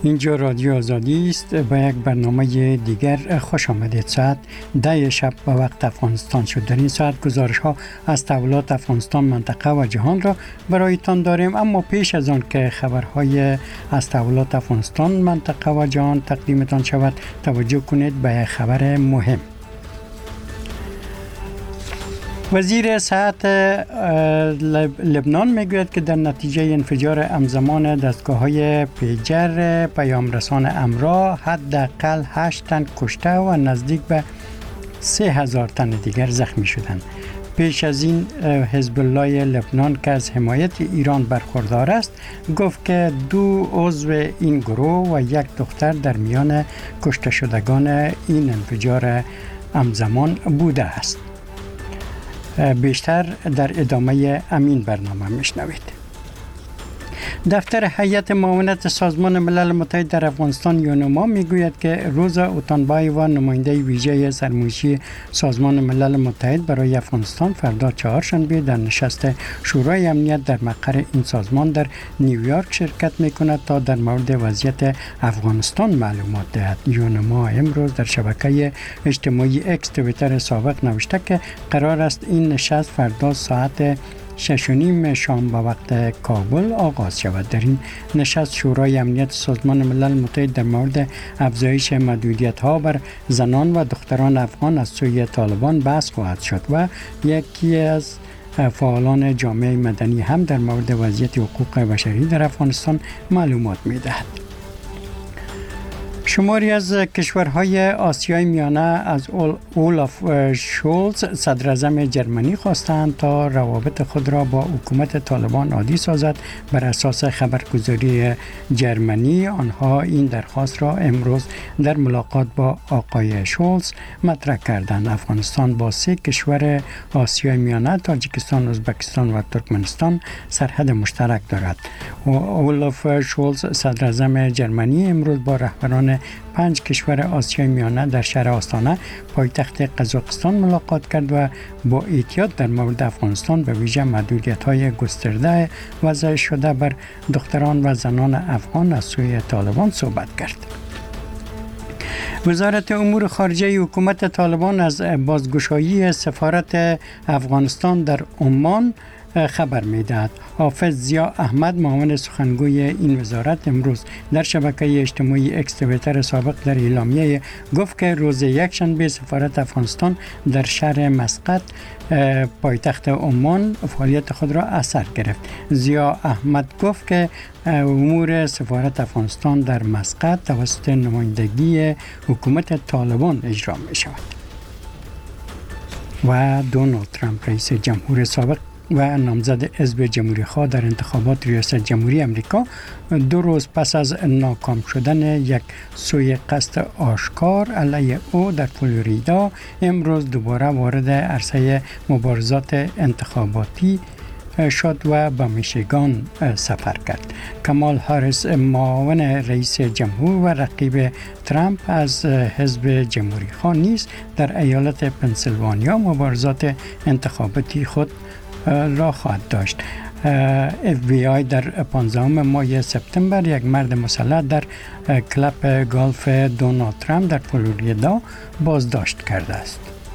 اینجا رادیو آزادی است. با یک برنامه دیگر خوش آمدید. ساعت 10 شب به وقت افغانستان شد. در این ساعت گزارش ها از تحولات افغانستان، منطقه و جهان را برایتان داریم. اما پیش از آن که خبرهای از تحولات افغانستان، منطقه و جهان تقدیمتان شود، توجه کنید به یک خبر مهم. وزیر صحت لبنان میگوید که در نتیجه انفجار همزمان دستگاه‌های پیجر پیامرسان امرا حداقل 8 تن کشته و نزدیک به 3000 تن دیگر زخمی شدند. پیش از این حزب الله لبنان که از حمایت ایران برخوردار است گفت که 2 عضو این گروه و 1 دختر در میان کشته شدگان این انفجار همزمان بوده است. بیشتر در ادامه امین برنامه میشنوید. دفتر هیئت معاونت سازمان ملل متحد در افغانستان یونما میگوید که روزا اوتانبای و نماینده ویژه سرمایشی سازمان ملل متحد برای افغانستان فردا چهارشنبه در نشست شورای امنیت در مقر این سازمان در نیویورک شرکت میکند تا در مورد وضعیت افغانستان معلومات دهد. یونما امروز در شبکه اجتماعی اکس توییتر سابق نوشته که قرار است این نشست فردا ساعت 6:30 شام به وقت کابل آغاز شود. در این نشست شورای امنیت سازمان ملل متحد در مورد افزایش محدودیت‌ها بر زنان و دختران افغان از سوی طالبان بحث خواهد شد و یکی از فعالان جامعه مدنی هم در مورد وضعیت حقوق بشری در افغانستان معلومات می‌دهد. شماری از کشورهای آسیای میانه از اولاف شولز صدر اعظم جرمنی خواستند تا روابط خود را با حکومت طالبان عادی سازد. بر اساس خبرگزاری جرمنی آنها این درخواست را امروز در ملاقات با آقای شولز مطرح کردند. افغانستان با 3 کشور آسیای میانه تاجیکستان، ازبکستان و ترکمنستان سرحد مشترک دارد. اولاف شولز صدر اعظم جرمنی امروز با رهبران 5 کشور آسیای میانه در شهر آستانه پایتخت قزاقستان ملاقات کرد و با احتیاط در مورد افغانستان به ویژه محدودیت‌های گسترده وضع شده بر دختران و زنان افغان از سوی طالبان صحبت کرد. وزارت امور خارجه حکومت طالبان از بازگشایی سفارت افغانستان در عمان خبر می‌دهد. حافظ ضیا احمد معاون سخنگوی این وزارت امروز در شبکه اجتماعی اکس توییتر سابق در اعلامیه گفت که روز یکشنبه سفارت افغانستان در شهر مسقط پایتخت عمان فعالیت خود را از سر گرفت. ضیا احمد گفت که امور سفارت افغانستان در مسقط توسط نمایندگی حکومت طالبان اجرا می شود. و دونالد ترامپ رئیس جمهور سابق و نامزد حزب جمهوری خواه در انتخابات ریاست جمهوری امریکا 2 روز پس از ناکام شدن یک سوء قصد آشکار علیه او در فلوریدا امروز دوباره وارد عرصه مبارزات انتخاباتی شد و به میشیگان سفر کرد. کمال هاریس معاون رئیس جمهور و رقیب ترامپ از حزب جمهوری خواه نیز در ایالت پنسیلوانیا مبارزات انتخاباتی خود را خواهد داشت. FBI در 15 ماه سپتامبر یک مرد مسلح در کلب گالف دونالد ترامپ در فلوریدا بازداشت کرده است.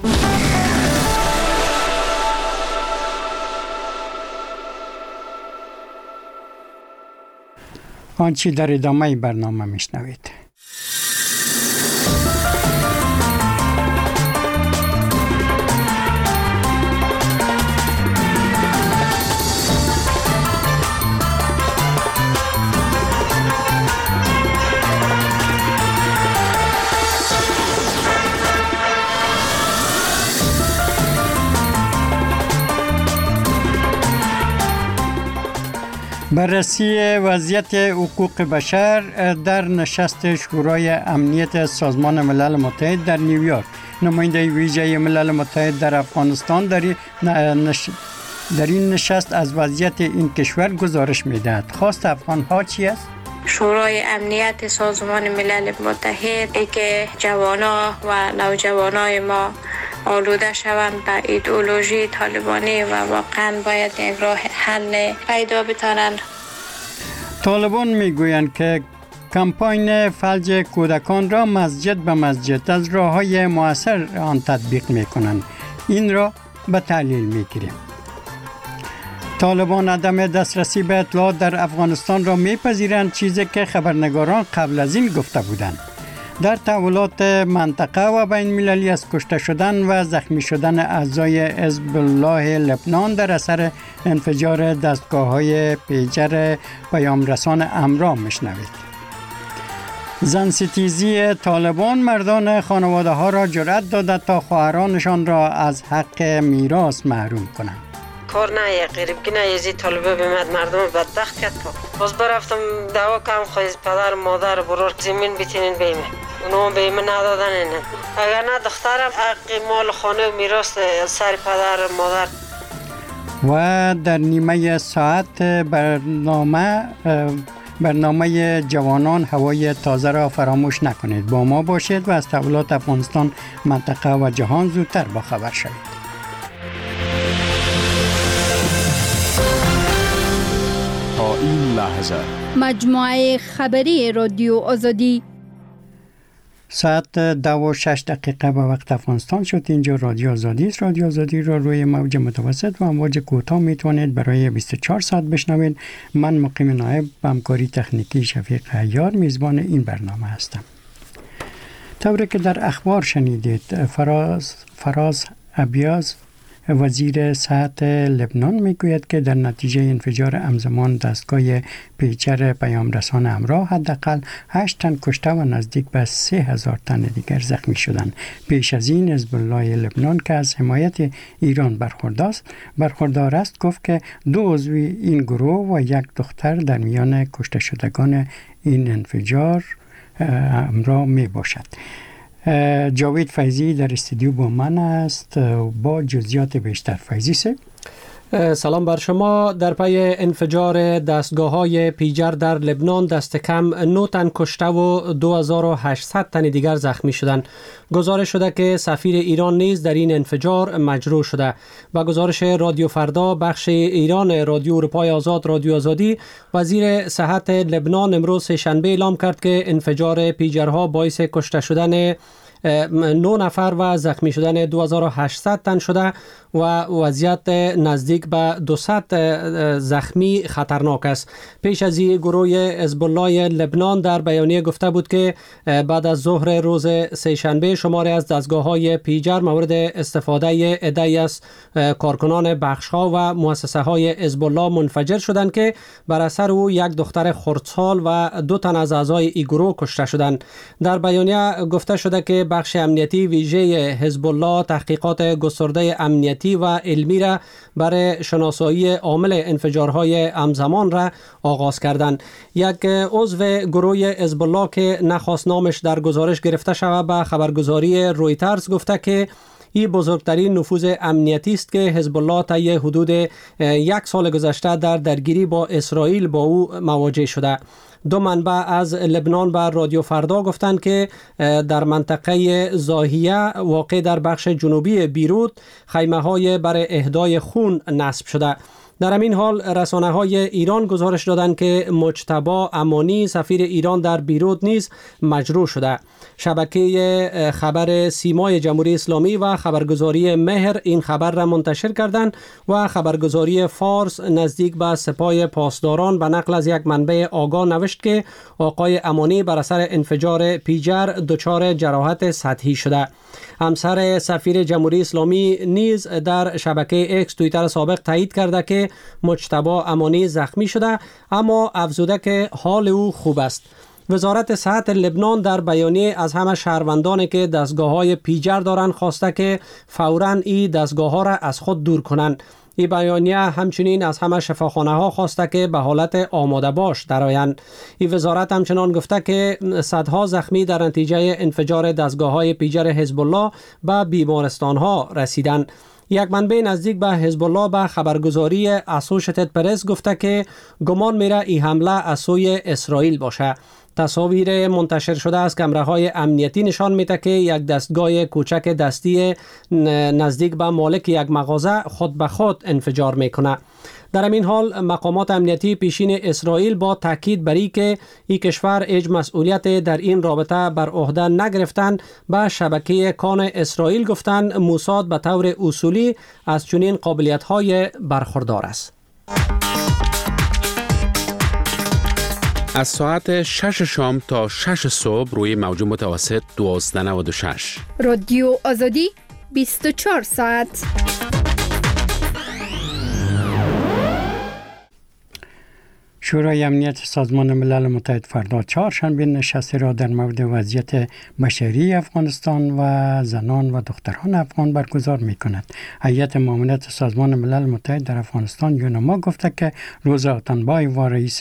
آنچه در ادامه برنامه میشنوید. بررسی وضعیت حقوق بشر در نشست شورای امنیت سازمان ملل متحد در نیویورک. نماینده ویژه ملل متحد در افغانستان در این نشست از وضعیت این کشور گزارش می‌دهد. خواست افغان‌ها چی است؟ شورای امنیت سازمان ملل متحد که جوانا و نوجوانای ما آلوده شوند به ایدئولوژی طالبانی و واقعا باید یک راه حل پیدا بتانند. طالبان میگویند که کمپاین فلج کودکان را مسجد به مسجد از راه‌های مؤثر آن تطبیق می‌کنند. این را به تحلیل می‌گیریم. طالبان عدم دسترسی به اطلاعات در افغانستان را می‌پذیرند، چیزی که خبرنگاران قبل از این گفته بودند. در تحولات منطقه و بین المللی از کشته شدن و زخمی شدن اعضای حزب الله لبنان در اثر انفجار دستگاه‌های پیجر پیامرسان امرا میشنوید. زن ستیزی طالبان مردان خانواده ها را جرأت داده تا خواهرانشان را از حق میراث محروم کنند. کار نه غریبگی نه یزی طالبه بیمد مردم بدبخت کرد. باز برفتم دعوا کردم خواهی پدر مادر برور زمین بیتینین بیمه اونو بیمه ندادن اینن. اگر نه دخترم حق مال خانه و میراث سر پدر مادر. و در نیمه ساعت برنامه جوانان هوای تازه را فراموش نکنید. با ما باشید و از تحولات افغانستان، منطقه و جهان زودتر باخبر شوید. تا این لحظه مجموعه خبری رادیو آزادی ساعت 2:06 به وقت افغانستان شد. اینجا رادیو آزادی است. رادیو آزادی را روی موج متوسط و امواج کوتاه میتوانید برای 24 ساعت بشنوید. من مقیم نایب با همکاری تکنیکی شفیق عیار میزبان این برنامه هستم. طوری که در اخبار شنیدید، فراز ابیاز وزیر صحت لبنان میگوید که در نتیجه انفجار همزمان دستگاه پیچر پیامرسان امرا حداقل 8 تن کشته و نزدیک به 3000 تن دیگر زخمی شدند. پیش از این حزب الله لبنان که از حمایت ایران برخوردار است گفت که 2 عضو این گروه و 1 دختر در میان کشته شدگان این انفجار امرا می باشد. جاوید فیضی در استودیو با من است با جزئیات بیشتر. فیضی سه سلام بر شما. در پی انفجار دستگاه‌های پیجر در لبنان دست کم 9 تن کشته و 2800 تن دیگر زخمی شدند. گزارش شده که سفیر ایران نیز در این انفجار مجروح شده. با گزارش رادیو فردا بخش ایران رادیو اروپای آزاد رادیو آزادی، وزیر صحت لبنان امروز سه‌شنبه اعلام کرد که انفجار پیجرها باعث کشته شدن 9 نفر و زخمی شدن 2800 تن شده و وضعیت نزدیک به 200 زخمی خطرناک است. پیش از این گروه حزب الله لبنان در بیانیه گفته بود که بعد از ظهر روز سه‌شنبه شماری از دستگاه‌های پیجر مورد استفاده عده‌ای از کارکنان بخش‌ها و مؤسسه‌های حزب الله منفجر شدند که بر اثر او 1 دختر خردسال و 2 تن از اعضای این گروه کشته شدند. در بیانیه گفته شده که بخش امنیتی ویژه حزب الله تحقیقات گسترده امنیتی و علمی را برای شناسایی عامل انفجارهای همزمان را آغاز کردند. 1 عضو گروه حزب الله که نخواست نامش در گزارش گرفته شود به خبرگزاری رویترز گفته که این بزرگترین نفوذ امنیتی است که حزب الله طی حدود 1 سال گذشته در درگیری با اسرائیل با او مواجه شده. 2 منبع از لبنان بر رادیو فردا گفتند که در منطقه زاهیه واقع در بخش جنوبی بیروت خیمه‌های برای اهدای خون نصب شده. در همین حال رسانه‌های ایران گزارش دادند که مجتبی امانی سفیر ایران در بیروت نیز مجروح شده. شبکه خبر سیمای جمهوری اسلامی و خبرگزاری مهر این خبر را منتشر کردند و خبرگزاری فارس نزدیک به سپاه پاسداران به نقل از 1 منبع آگاه نوشت که آقای امانی بر اثر انفجار پیجر دچار جراحت سطحی شده. همسر سفیر جمهوری اسلامی نیز در شبکه اکس توییتر سابق تایید کرده که مجتبی امانی زخمی شده، اما افزوده که حال او خوب است. وزارت صحت لبنان در بیانیه از همه شهروندانی که دستگاه‌های پیجر دارند خواسته که فوراً این دستگاه‌ها را از خود دور کنند. این بیانیه همچنین از همه شفاخانه‌ها خواسته که به حالت آماده باش درآیند. این وزارت همچنان گفته که صدها زخمی در نتیجه انفجار دستگاه‌های پیجر حزب الله به بیمارستان‌ها رسیدند. 1 منبع نزدیک به حزب الله به خبرگزاری اسوشیتد پرس گفته که گمان میره این حمله از سوی اسرائیل باشه. تصاویر منتشر شده از کامراهای امنیتی نشان میده که 1 دستگاه کوچک دستی نزدیک به مالک 1 مغازه خود به خود انفجار میکنه. در همین حال مقامات امنیتی پیشین اسرائیل با تاکید بر اینکه این کشور هیچ مسئولیت در این رابطه بر عهده نگرفتند به شبکه کان اسرائیل گفتند موساد به طور اصولی از چنین قابلیت‌های برخوردار است. از ساعت 6 شام تا 6 صبح روی موج متوسط 1296 رادیو آزادی 24 ساعت. شورای امنیت سازمان ملل متحد فردا چهارشنبه نشستی را در مورد وضعیت بشری افغانستان و زنان و دختران افغان برگزار می کند. هیئت معاونت سازمان ملل متحد در افغانستان یونما گفته که روزا اوتانبایو رئیس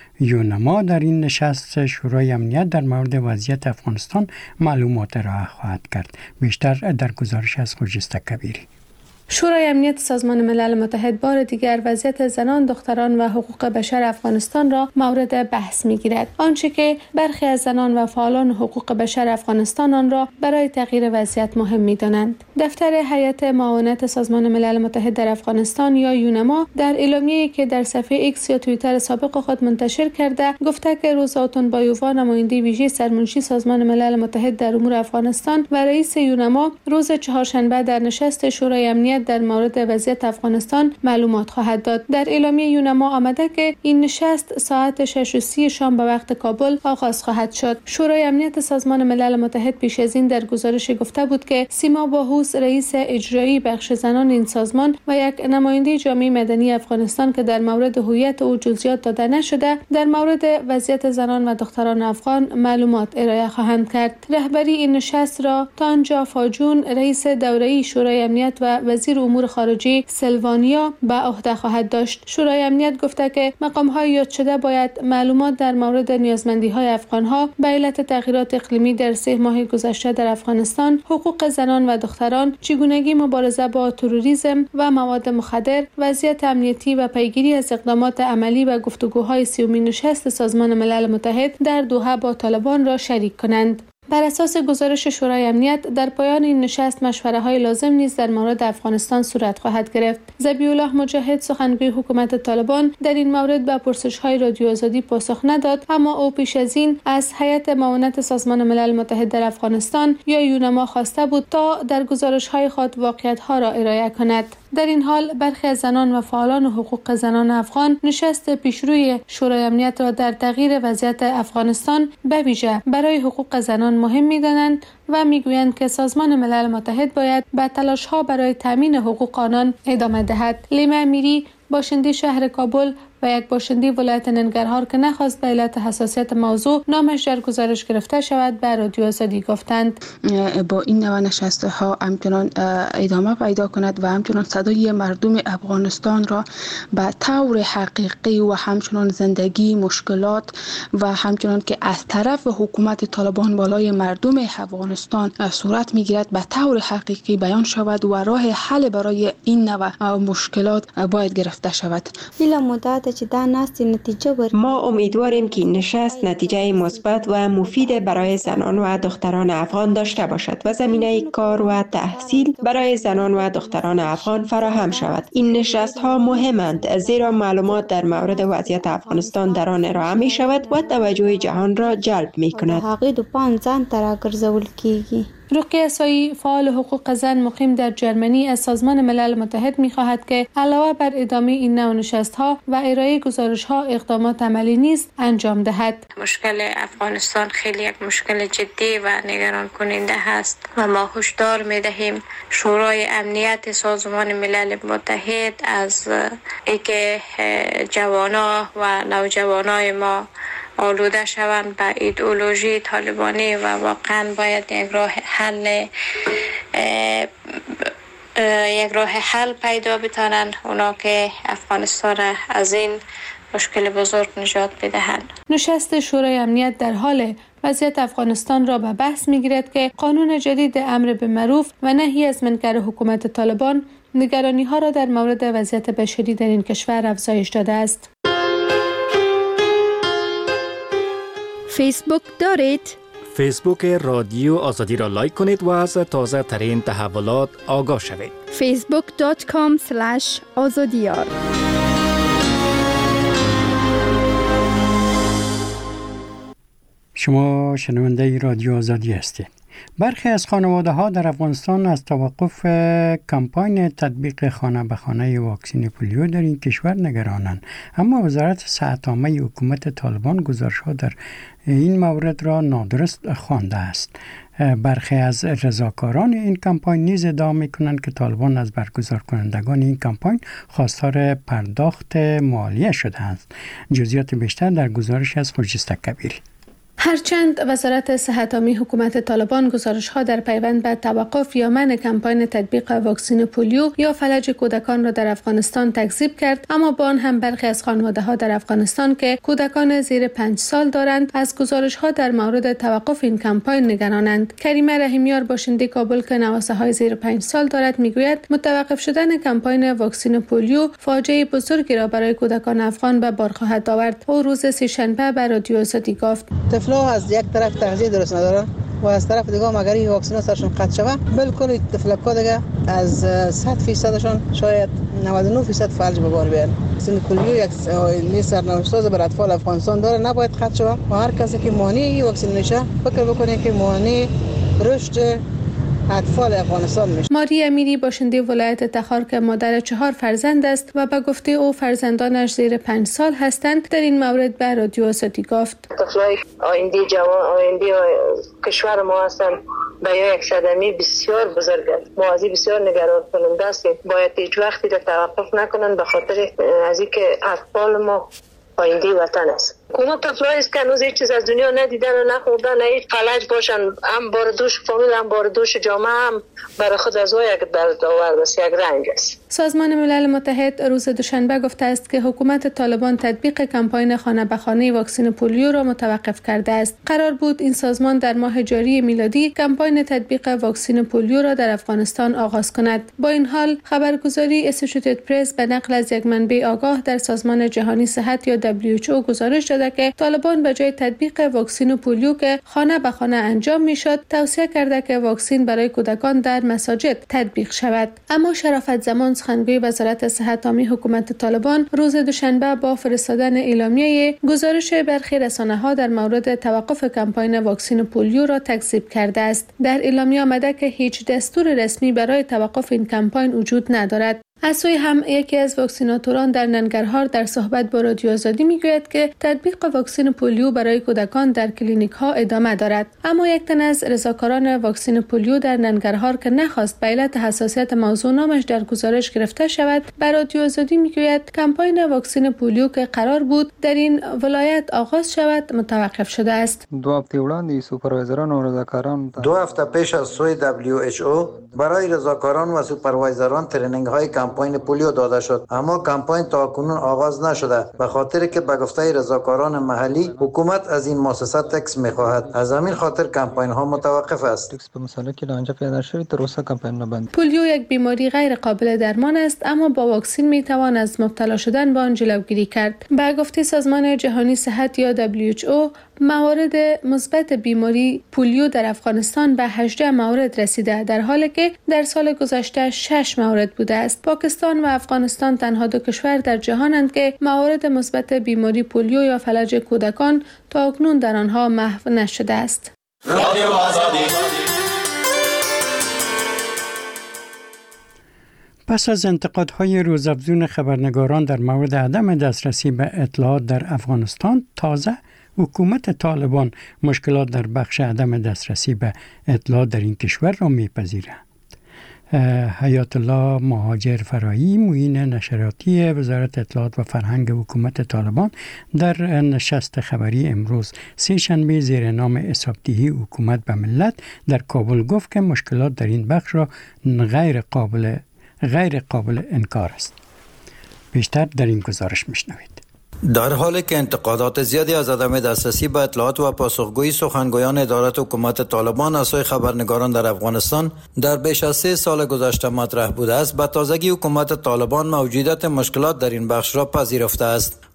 یونما در این نشست شورای امنیت در مورد وضعیت افغانستان معلومات را خواهد کرد. بیشتر در گزارش از خورشید کبیری. شورای امنیت سازمان ملل متحد بار دیگر وضعیت زنان، دختران و حقوق بشر افغانستان را مورد بحث می‌گیرد. آنچه که برخی از زنان و فعالان حقوق بشر افغانستان آن را برای تغییر وضعیت مهم می‌دانند. دفتر هیئت معاونت سازمان ملل متحد در افغانستان یا یونما در اعلامیه‌ای که در صفحه ایکس یا توییتر سابق خود منتشر کرده گفته که روزا اوتانبایو نماینده ویژه سرمنشی سازمان ملل متحد در امور افغانستان و رئیس یونما روز چهارشنبه در نشست شورای امنیت در مورد وضعیت افغانستان معلومات خواهد داد. در اعلامیه یونما آمده که این نشست ساعت 6:30 شام به وقت کابل آغاز خواهد شد. شورای امنیت سازمان ملل متحد پیش از این در گزارش گفته بود که سیما باهوس رئیس اجرایی بخش زنان این سازمان و یک نماینده جامعه مدنی افغانستان که در مورد هویت او جزئیات داده نشده در مورد وضعیت زنان و دختران افغان معلومات ارائه خواهند کرد. رهبری این نشست را تانجا فاجون رئیس دوره‌ای شورای امنیت و وزیر امور خارجه سلوانیا به عهده خواهد داشت. شورای امنیت گفته که مقام‌های یاد شده باید معلومات در مورد نیازمندی‌های افغان‌ها به علت تغییرات اقلیمی در 3 ماه گذشته در افغانستان، حقوق زنان و دختران، چگونگی مبارزه با تروریسم و مواد مخدر، وضعیت امنیتی و پیگیری از اقدامات عملی و گفتگوهای 30مین نشست سازمان ملل متحد در دوحه با طالبان را شریک کنند. بر اساس گزارش شورای امنیت در پایان این نشست مشوره‌های لازم نیز در مورد افغانستان صورت خواهد گرفت. ذبیح الله مجاهد سخنگوی حکومت طالبان در این مورد به پرسش‌های رادیو آزادی پاسخ نداد، اما او پیش از این از هیئت معاونت سازمان ملل متحد در افغانستان یا یونما خواسته بود تا در گزارش‌های خود واقعیت‌ها را ارائه کند. در این حال برخی از زنان و فعالان حقوق زنان افغان نشست پیشروی شورای امنیت را در تغییر وضعیت افغانستان به ویژه برای حقوق زنان مهم می‌دانند و میگویند که سازمان ملل متحد باید به تلاش‌ها برای تامین حقوق آنان ادامه دهد. لیما امیری باشنده شهر کابل و یک باشنده ولایت ننگرهار که نخواست به علت حساسیت موضوع نامش در گزارش گرفته شود به رادیو آزادی گفتند با این نوع نشست‌ها همچنان ادامه پیدا کند و همچنان صدای مردم افغانستان را به طور حقیقی و همچنان زندگی مشکلات و همچنان که از طرف حکومت طالبان بالای مردم افغانستان صورت میگیرد به طور حقیقی بیان شود و راه حل برای این نوع مشکلات باید گرفته شود. ما امیدواریم که این نشست نتیجه مثبت و مفید برای زنان و دختران افغان داشته باشد و زمینه کار و تحصیل برای زنان و دختران افغان فراهم شود. این نشست ها مهمند زیرا معلومات در مورد وضعیت افغانستان در آن ارائه می شود و توجه جهان را جلب می کند. رقیه سایی فعال حقوق زن مقیم در جرمنی از سازمان ملل متحد می‌خواهد که علاوه بر ادامه این نوع نشست‌ها و ارائه گزارش‌ها اقدامات عملی نیز انجام دهد. مشکل افغانستان خیلی یک مشکل جدی و نگران کننده است و ما هشدار می‌دهیم شورای امنیت سازمان ملل متحد از اینکه جوانان و نوجوانای ما آلوده شوند به ایدئولوژی طالبانی و واقعا باید یک راه حل پیدا بتانند اونا که افغانستان از این مشکل بزرگ نجات بدهند. نشست شورای امنیت در حال وضعیت افغانستان را به بحث می‌گیرد که قانون جدید امر بالمعروف و نهی از منکر حکومت طالبان نگرانی‌ها را در مورد وضعیت بشری در این کشور افزایش داده است. فیسبوک دارید؟ فیسبوک رادیو آزادی را لایک کنید و از تازه ترین تحولات آگاه شوید. facebook.com/azadiyar شما شنونده رادیو آزادی هستید. برخی از خانواده ها در افغانستان از توقف کمپاین تطبیق خانه به خانه واکسن پولیو در این کشور نگرانند، اما وزارت صحت عامه حکومت طالبان گزارش ها در این مورد را نادرست خوانده است. برخی از رضاکاران این کمپاین نیز ادعا می‌کنند که طالبان از برگزار کنندگان این کمپاین خواستار پرداخت مالیه شده است. جزئیات بیشتر در گزارش از خورشیدک کبیری. هرچند وزارت صحت عامه حکومت طالبان گزارش‌ها در پیوند به توقف یا منع کمپاین تطبیق واکسن پولیو یا فلج کودکان را در افغانستان تکذیب کرد، اما با آن هم برخی از خانواده‌ها در افغانستان که کودکان زیر 5 سال دارند از گزارش‌ها در مورد توقف این کمپاین نگرانند. کریمه رحیمیار باشنده کابل که نواسه‌های زیر 5 سال دارد میگوید متوقف شدن کمپاین واکسن پولیو فاجعه بزرگی را برای کودکان افغان به بار خواهد آورد. او روز سه‌شنبه به رادیو آزادی گفت: طفلا از یک طرف تغذیه درست نداره و از طرف دیگه اگر این واکسن سرشون قطع شود بالکل طفلکا دیگه از 100%شون شاید 99% فلج به بار بیارن. واکسن پولیو یک سرنوشت‌ساز بر اطفال افغانستان داره، نباید قطع شود و هر کسی که مانع واکسن میشه فکر بکنه که مانع رشد اطفال افغانستان میشه. ماری امیری باشنده ولایت تخار که مادر 4 فرزند است و به گفته او فرزندانش زیر 5 سال هستند در این مورد به رادیو آزادی گفت: طفلای آینده جوان آینده کشور ما هستند و یک صدمه بسیار بزرگ است. ما از این بسیار نگران کننده است. باید هیچ وقتی در توقف نکنند به خاطر از اینکه اطفال ما آینده وطن است. حکومت طفلایی است که هنوز هیچ چیز از دنیا ندیدن و نخوردن، هیچ فلج باشن، هم بار دوش فامیل هم بار دوش جامعه هم برای خود از یک درد آورد است، یک رنج است. سازمان ملل متحد روز دوشنبه گفته است که حکومت طالبان تطبیق کمپاین خانه به خانه واکسن پولیو را متوقف کرده است. قرار بود این سازمان در ماه جاری میلادی کمپاین تطبیق واکسن پولیو را در افغانستان آغاز کند. با این حال خبرگزاری اسوسییتد پرس به نقل از یک منبع آگاه در سازمان جهانی صحت یا WHO گزارش داده که طالبان به جای تطبیق واکسن پولیو که خانه به خانه انجام میشد توصیه کرده که واکسن برای کودکان در مساجد تطبیق شود. اما شرافت زمان سخنگوی وزارت صحت عامه حکومت طالبان روز دوشنبه با فرستادن اعلامیه گزارش برخی رسانه‌ها در مورد توقف کمپاین واکسن پولیو را تکذیب کرده است. در اعلامیه آمده که هیچ دستور رسمی برای توقف این کمپاین وجود ندارد. از سوی هم یکی از واکسیناتوران در ننگرهار در صحبت با رادیو آزادی میگوید که تطبیق واکسن پولیو برای کودکان در کلینیک ها ادامه دارد. اما یک تن از رضاکاران واکسن پولیو در ننگرهار که نخواست به علت حساسیت موضوع نامش در گزارش گرفته شود به رادیو آزادی میگوید کمپاین واکسن پولیو که قرار بود در این ولایت آغاز شود متوقف شده است. 2 هفته وړاندې سوپروایزران و رضاکاران 2 هفته پیش از سوی WHO برای رضاکاران و سوپروایزران ترینینگ های کمپاین پولیو داده شد، اما کمپاین تاکنون آغاز نشده به خاطر که به گفته رضاکاران محلی حکومت از این مؤسسه تکس می‌خواهد. از همین خاطر کمپاین ها متوقف است. تکس به مسئله که آنجا پیدا شده تا روسا کمپاین بند. پولیو یک بیماری غیر قابل درمان است اما با واکسن میتوان از مبتلا شدن به آن جلوگیری کرد. به گفته سازمان جهانی صحت یا WHO موارد مثبت بیماری پولیو در افغانستان به 18 مورد رسیده در حالی که در سال گذشته 6 مورد بوده است. پاکستان و افغانستان تنها 2 کشور در جهانند که موارد مثبت بیماری پولیو یا فلج کودکان تا اکنون در آنها محو نشده است. پس از انتقادهای روزافزون خبرنگاران در مورد عدم دسترسی به اطلاعات در افغانستان، تازه حکومت طالبان مشکلات در بخش عدم دسترسی به اطلاعات در این کشور را می‌پذیرد. حیات الله مهاجر فرایی معین نشریاتی وزارت اطلاعات و فرهنگ حکومت طالبان در نشست خبری امروز سه‌شنبه زیر نام حسابدهی حکومت به ملت در کابل گفت که مشکلات در این بخش را غیر قابل انکار است. بیشتر در این گزارش میشنوید. در حالی که انتقادات زیادی از عدم دسترسی به اطلاعات و پاسخگویی سخنگویان ادارات حکومت طالبان از سوی خبرنگاران در افغانستان در بیش از 3 سال گذشته مطرح بوده است، به تازگی حکومت طالبان موجودیت مشکلات در این بخش را پذیرفته است.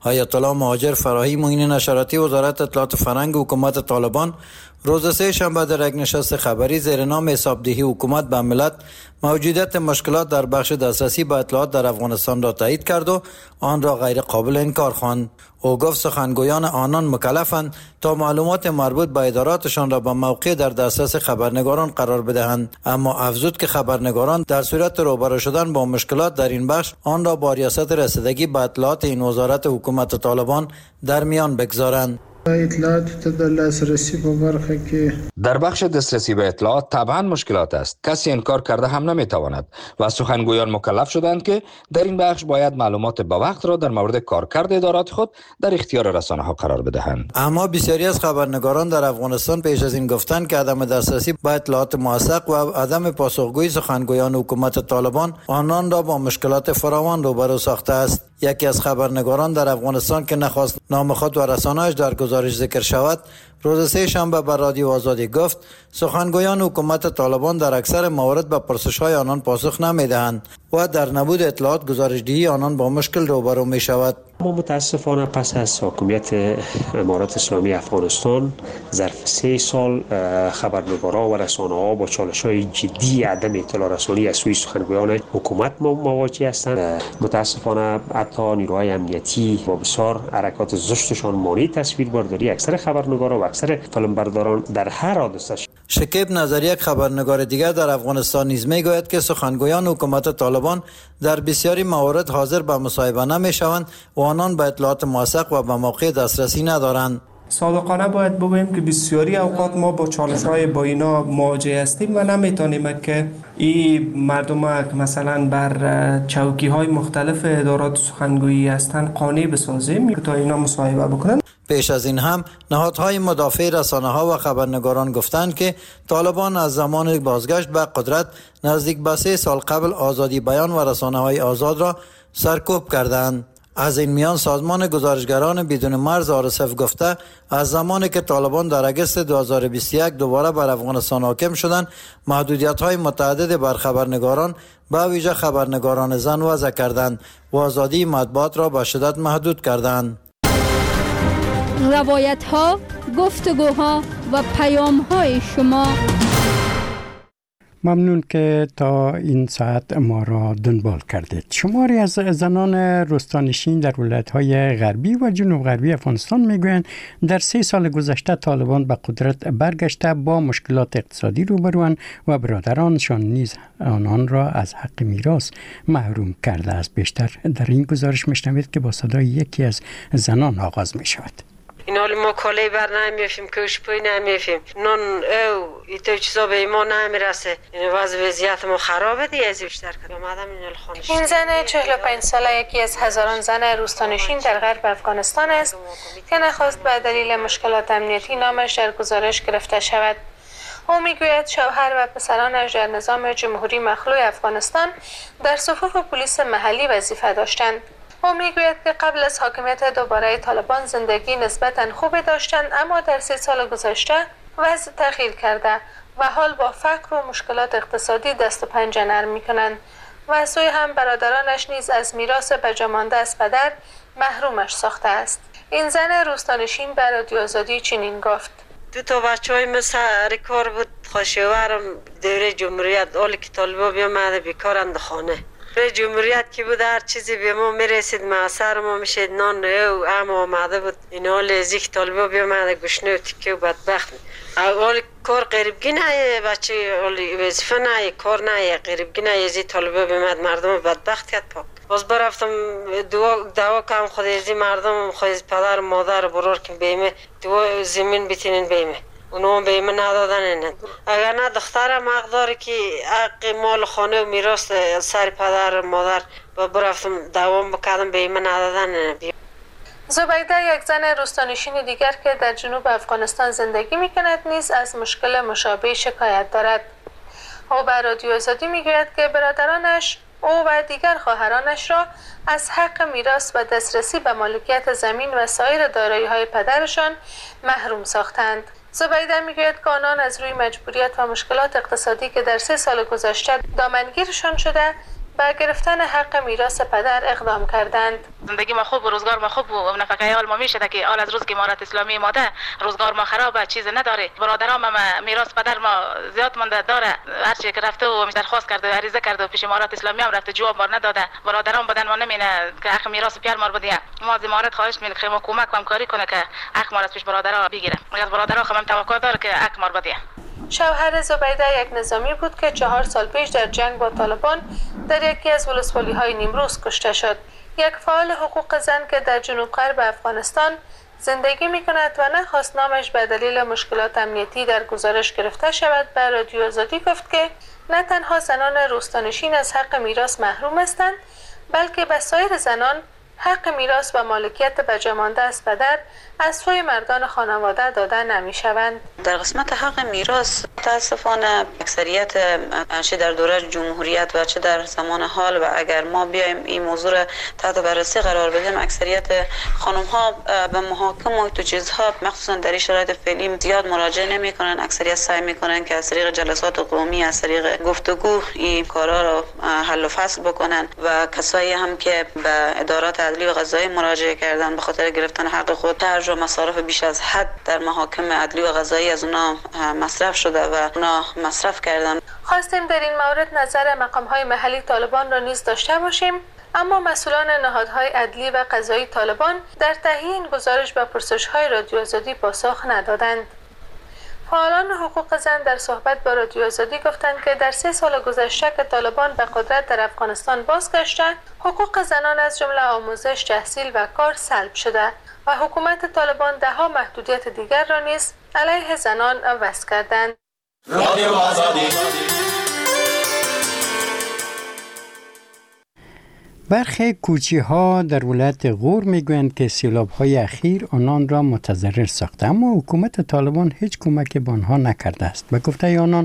آیت الله مهاجر فراهی معین نشراتی وزارت اطلاعات فرهنگ حکومت طالبان روز سه شنبه در یک نشست خبری زیر نام حسابدهی حکومت به ملت موجودیت مشکلات در بخش دسترسی به اطلاعات در افغانستان را تایید کرد و آن را غیر قابل انکار خواند. او گفت سخنگویان آنان مکلفند تا معلومات مربوط به اداراتشان را به موقع در دسترس خبرنگاران قرار بدهند، اما افزود که خبرنگاران در صورت روبرو شدن با مشکلات در این بخش آن را با ریاست رسیدگی به اطلاعات این وزارت حکومت طالبان در میان بگذارند. اطلاعات در دسترسی به برخه که در بخش دسترسی به اطلاعات طبعا مشکلات است. کسی انکار کرده هم نمیتواند و سخنگویان مکلف شدند که در این بخش باید معلومات به وقت را در مورد کارکرد ادارات خود در اختیار رسانه ها قرار بدهند. اما بسیاری از خبرنگاران در افغانستان پیش از این گفتند که عدم دسترسی به اطلاعات موثق و عدم پاسخگویی سخنگویان حکومت طالبان آنان را با مشکلات فراوان روبرو ساخته است. یکی از خبرنگاران در افغانستان که نخواست نام خود و رسانه‌اش در گزارش ذکر شود، روز سه شنبه به رادیو آزادی گفت سخنگویان حکومت طالبان در اکثر موارد به پرسش‌های آنان پاسخ نمی‌دهند و در نبود اطلاعات گزارش‌دهی آنان با مشکل روبرو می‌شود. ما متاسفانه پس از حاکمیت امارات اسلامی افغانستان ظرف 3 سال خبرنگاران و رسانه‌ها با چالش‌های جدی عدم اطلاع رسانی از سوی سخنگویان حکومت مواجه هستند. متاسفانه حتی نیروهای امنیتی با بسیار حرکات زشتشان مانع تصویربرداری اکثر خبرنگاران و اکثر فیلمبرداران در هر حادثه. شکیب نظری یک خبرنگار دیگر در افغانستان نیز میگوید که سخنگویان حکومت طالبان در بسیاری موارد حاضر به مصاحبه نمی‌شوند و آنان به اطلاعات موثق و به موقع دسترسی ندارند. صادقانه باید بگوییم که بسیاری اوقات ما با چالش‌های با اینا مواجه هستیم و نمیتونیم که این مردم که مثلا بر چوکی‌های مختلف ادارات سخنگویی هستند قانع بسازیم تا اینا مصاحبه بکنن. پیش از این هم نهادهای مدافع رسانه‌ها و خبرنگاران گفتند که طالبان از زمان بازگشت به قدرت نزدیک به 3 سال قبل آزادی بیان و رسانه‌های آزاد را سرکوب کردند. از این میان سازمان گزارشگران بدون مرز RSF گفته از زمانی که طالبان در اگست 2021 دوباره بر افغانستان حاکم شدند، محدودیت‌های متعدد بر خبرنگاران به ویژه خبرنگاران زن وضع کردند و آزادی مطبوعات را به شدت محدود کردند. روایت‌ها، گفتگوها و پیام‌های شما. ممنون که تا این ساعت ما را دنبال کردید. شماری از زنان روستانشین در ولایت‌های غربی و جنوب غربی افغانستان میگویند در 3 سال گذشته طالبان به قدرت برگشته با مشکلات اقتصادی روبروند و برادرانشان نیز آنان را از حق میراث محروم کرده است. بیشتر در این گزارش میشنوید که با صدای یکی از زنان آغاز میشود. این حال ما کالی بر نمیفیم، کش پوی نمیفیم، نون او ایتو چیزا به ما نمیرسه. این وضعیت ما خرابه دیگه. از بیشتر که اومدم این خانش. این زن 45 ساله یکی از هزاران زن روستانشین در غرب افغانستان است که نخواست به دلیل مشکلات امنیتی نامش در گزارش گرفته شود. او میگوید شوهر و پسرانش در نظام جمهوری مخلوع افغانستان در صفوف پلیس محلی وظیفه داشتند. او میگوید که قبل از حاکمیت دوباره طالبان زندگی نسبتاً خوبی داشتند، اما در 3 سال گذشته وضع تغییر کرده و حال با فقر و مشکلات اقتصادی دست و پنجه نرم میکنند و از سوی هم برادرانش نیز از میراث بجامانده از پدر محرومش ساخته است. این زن روستانشین به رادیو آزادی چنین گفت: 2 بچه‌های من سر کار بود، خواهشاورم دوره جمهوریت حالی که طالبا بیامده بیکارند خانه. به جمهوریت که بود هر چیزی به ما میرسید، معصر ما میشید، نان او اما آمده بود. این حال از یک طالبا بیامده گشنه و تکه و بدبخت. حال کار غریبگی نه، بچه وظیفه نه، کار نه، غریبگی نه. از این طالبا بیامد مردم بدبخت کرد. باز برفتم دعا کردم خود از این مردم، خود از پدر و مادر برار که بیمه دعا زمین بتینین بیمه. اونا بیمه ندادن اینن. اگر نه دخترم حق داره که حق مال خانه و میراث سر پدر و مادر و برفتم دوام بکردم بیمه ندادن اینن. زبیده یک زن روستانشین دیگر که در جنوب افغانستان زندگی میکند نیز از مشکل مشابه شکایت دارد. او به رادیو آزادی میگوید که برادرانش او و دیگر خواهرانش را از حق میراث و دسترسی به مالکیت زمین و سایر دارایی‌های پدرشان محروم ساختند. زبیده میگوید که آنان از روی مجبوریت و مشکلات اقتصادی که در 3 سال گذشته دامنگیرشان شده به گرفتن حق میراث پدر اقدام کردند. زندگی ما خوب و روزگار ما خوب و نفقه حال ما میشه که حال از روز که امارت اسلامی ماده روزگار ما خرابه، چیز نداره. برادرام ما میراث پدر ما زیاد مونده داره، هر چی که رفته و درخواست کرده و عریضه کرده و پیش امارت اسلامی هم رفته جواب ما نداده. برادرام بدن ما نمینه که حق میراث پیر ما بدیم. ما از امارت خواهش میکنیم که ما کمک و همکاری کنه که حق ما از پیش برادرها بگیره. از برادرها هم توقع داره که حق ما بدیم. شوهر زبیده یک نظامی بود که 4 سال پیش در جنگ با طالبان در یکی از ولسوالی‌های نیمروز کشته شد. یک فعال حقوق زن که در جنوب غرب افغانستان زندگی می‌کند و نخواست نامش به دلیل مشکلات امنیتی در گزارش گرفته شود، به رادیو آزادی گفت که نه تنها زنان روستانشین از حق میراث محروم هستند، بلکه به سایر زنان حق میراث و مالکیت بجامانده از پدر از سوی مردان خانواده داده نمی‌شوند. در قسمت حق میراث متاسفانه اکثریت چه در دوره جمهوریت و چه در زمان حال و اگر ما بیایم این موضوع را تحت بررسی قرار بدیم، اکثریت خانم ها به محاکم و تو چیزها مخصوصا در شرایط فعلی زیاد مراجعه نمی‌کنن. اکثریت سعی می‌کنن که از طریق جلسات قومی، از طریق گفتگو این کارا را حل و فصل بکنن و کسایی هم که به ادارات عدلی و قضایی مراجعه کردن به خاطر گرفتن حق خود خرج و مصارف بیش از حد در محاکم عدلی و قضایی از اونا مصرف شده و اونا مصرف کردن. خواستیم در این مورد نظر مقام‌های محلی طالبان را نیز داشته باشیم، اما مسئولان نهادهای عدلی و قضایی طالبان در تهیه این گزارش به پرسش‌های رادیو آزادی پاسخ ندادند. فعالان حقوق زن در صحبت با رادیو آزادی گفتند که در 3 سال گذشته که طالبان به قدرت در افغانستان بازگشته، حقوق زنان از جمله آموزش، تحصیل و کار سلب شده و حکومت طالبان ده‌ها محدودیت دیگر را نیز علیه زنان وضع کردند. رادیو آزادی. برخی کوچی‌ها در ولایت غور میگویند که سیلاب‌های اخیر آنان را متضرر ساخته، اما حکومت طالبان هیچ کمکی به آنها نکرده است. به گفته آنان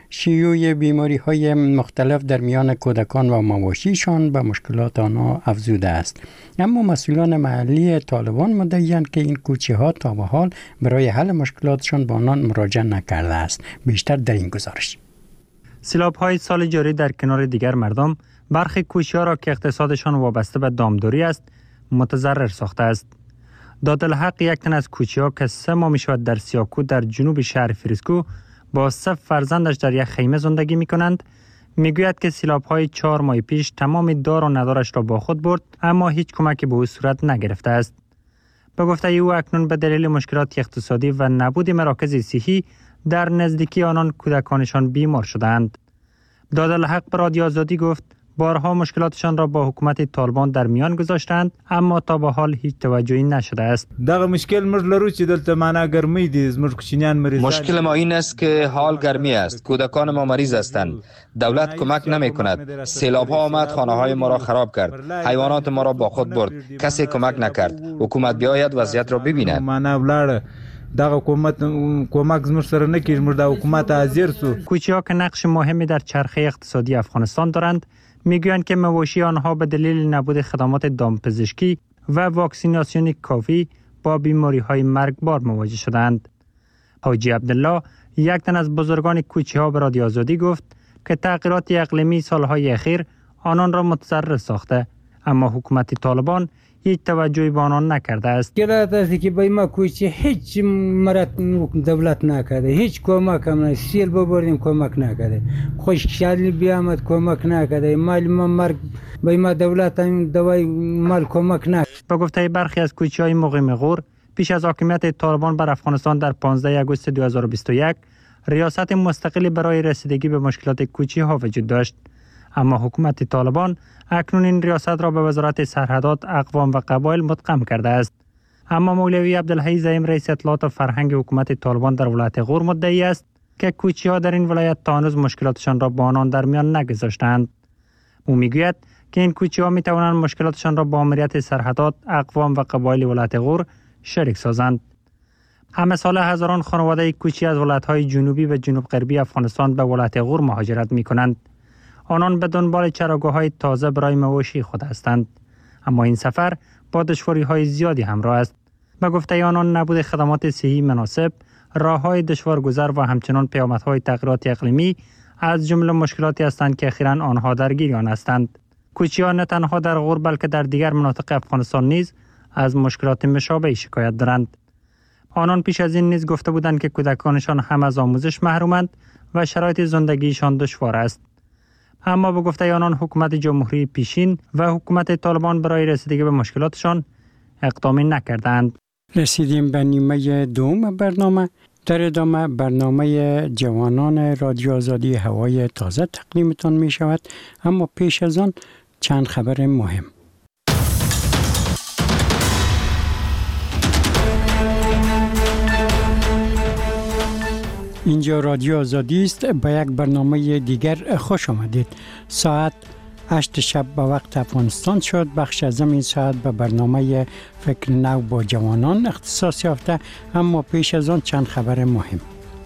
شیوع بیماری‌های مختلف در میان کودکان و مواشیشان به مشکلات آنها افزوده است. اما مسئولان محلی طالبان مدعی‌اند که این کوچه‌ها تا به حال برای حل مشکلاتشان به آنان مراجعه نکرده است. بیشتر در این گزارش. سیلاب‌های سال جاری در کنار دیگر مردم برخی کوچه‌ها را که اقتصادشان وابسته به دامداری است متضرر ساخته است. دادالحق یک تن از کوچه‌ها که 3 ماه می‌شود در سیاکو در جنوب شهر فریسکو با 3 فرزندش در یک خیمه زندگی می‌کنند، میگوید که سیلاب‌های 4 ماه پیش تمام دار و ندارش را با خود برد، اما هیچ کمکی به او صورت نگرفته است. به گفته او اکنون به دلیل مشکلات اقتصادی و نبود مراکز صحی در نزدیکی آنان کودکانشان بیمار شدند. دادالحق به رادیو آزادی گفت بارها مشکلاتشان را با حکومت طالبان در میان گذاشتند، اما تا به حال هیچ توجهی نشده است. دغه مشکل موږ لرو چې دلته معنا ګرمۍ دي، زموږ کوچنیان مریض. مشکل ما این است که حال گرمی است، کودکان ما مریض هستند، دولت کمک نمی کند. سیلاب ها آمد خانه های ما را خراب کرد، حیوانات ما را با خود برد، کسی کمک نکرد. حکومت بیاید وضعیت را ببیند. معنا ولاړ دغه حکومت کمک زموږ سره نه کیږي، موږ د حکومت حاضر سو. کوچه‌ها که نقش مهمی در چرخه اقتصادی افغانستان دارند میگویند که مواشی آنها به دلیل نبود خدمات دامپزشکی و واکسیناسیون کافی با بیماری‌های مرگبار مواجه شدند. حاجی عبدالله یک تن از بزرگان کوچه‌ها به رادیو آزادی گفت که تغییرات اقلیمی سالهای اخیر آنان را متضرر ساخته، اما حکومت طالبان هیچ توجهی به آنان نکرده است. گرایت است که به ما کوچه هیچ مرد دولت نکرده، هیچ کمک هم نه. سیل ببردیم کمک نکرده، خوشحالی بیامد کمک نکرده، مال ما مرگ به ما دولت هم دوای مال کمک نکرده. به گفته برخی از کوچه‌های مقیم غور، پیش از حاکمیت طالبان بر افغانستان در 15 آگوست 2021 ریاست مستقلی برای رسیدگی به مشکلات کوچه‌ها وجود داشت، اما حکومت طالبان اکنون این ریاست را به وزارت سرحدات، اقوام و قبایل مدغم کرده است. اما مولوی عبدالحی زعیم رئیس اطلاعات و فرهنگ حکومت طالبان در ولایت غور مدعی است که کوچه‌ها در این ولایت تا هنوز مشکلاتشان را با آنان در میان نگذاشتند. او میگوید که این کوچه‌ها میتوانند مشکلاتشان را با ماموریت سرحدات، اقوام و قبایل ولایت غور شریک سازند. همه سال هزاران خانواده کوچی از ولایت‌های جنوبی و جنوب غربی افغانستان به ولایت غور مهاجرت می‌کنند. آنان به دنبال چراگاه‌های تازه برای مواشی خود هستند، اما این سفر با دشواری‌های زیادی همراه است. به گفته آنان نبود خدمات صحی مناسب، راه‌های دشوارگذر و همچنان پیامدهای تغییرات اقلیمی از جمله مشکلاتی هستند که اخیراً آنها درگیر آن هستند. کوچیان نه تنها در غور بلکه در دیگر مناطق افغانستان نیز از مشکلات مشابه شکایت دارند. آنان پیش از این نیز گفته بودند که کودکانشان هم از آموزش محرومند و شرایط زندگیشان دشوار است. اما به گفته آنان حکومت جمهوری پیشین و حکومت طالبان برای رسیدگی به مشکلاتشان اقدامی نکردند. رسیدیم به نیمه دوم برنامه. در ادامه برنامه جوانان رادیو آزادی هوای تازه تقدیمتان می شود، اما پیش از آن چند خبر مهم. اینجا رادیو آزادی است. به یک برنامه دیگر خوش آمدید. ساعت 8 شب به وقت افغانستان شد. بخش از این ساعت به برنامه فکر نو با جوانان اختصاص یافته، اما پیش از آن چند خبر مهم.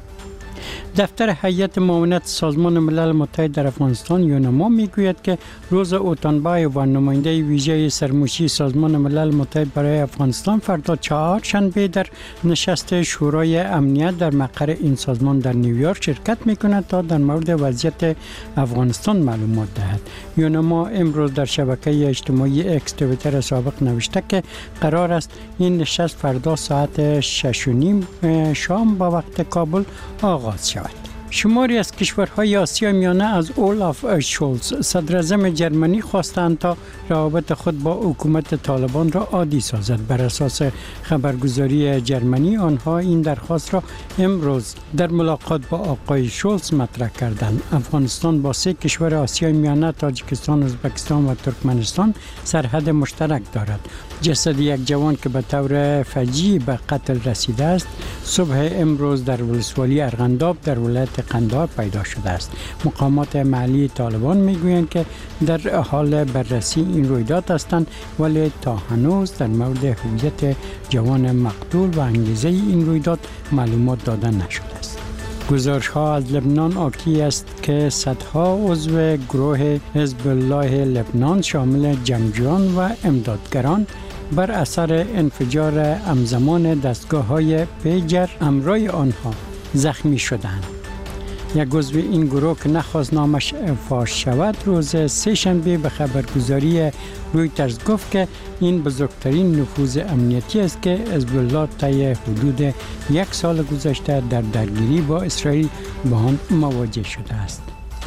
دفتر هیئت معاونت سازمان ملل متحد در افغانستان یونما میگوید که روز اوتانبای و نماینده ویژه سرموشی سازمان ملل متحد برای افغانستان فردا چهارشنبه در نشست شورای امنیت در مقر این سازمان در نیویورک شرکت میکند تا در مورد وضعیت افغانستان معلومات دهد. یونما امروز در شبکه اجتماعی اکس توییتر سابق نوشته که قرار است این نشست فردا ساعت 6:30 شام با وقت کابل آغاز شود. شماری از کشورهای آسیا میانه از اولاف شولز صدراعظم جرمنی خواستند تا روابط خود با حکومت طالبان را عادی سازد. بر اساس خبرگزاری جرمنی آنها این درخواست را امروز در ملاقات با آقای شولز مطرح کردند. افغانستان با 3 کشور آسیای میانه تاجیکستان، ازبکستان و ترکمنستان سرحد مشترک دارد. جسد یک جوان که به طور فجیع به قتل رسیده است صبح امروز در ولسوالی ارغنداب در ولایت قندهار پیدا شده است. مقامات محلی طالبان میگویند که در حال بررسی این رویداد هستند، ولی تا هنوز در مورد هویت جوان مقتول و انگیزه این رویداد معلومات داده نشده است. گزارش‌ها از لبنان حاکی است که صدها عضو گروه حزب الله لبنان شامل جنگجویان و امدادگران بر اثر انفجار همزمان دستگاه‌های پیجر همراه آنها زخمی شدند. یک عضو این گروه که نخواست نامش فاش شود روز سه‌شنبه به خبرگزاری رویترز گفت که این بزرگترین نفوذ امنیتی است که حزب الله طی حدود 1 سال گذشته در درگیری با اسرائیل با آن مواجه شده است.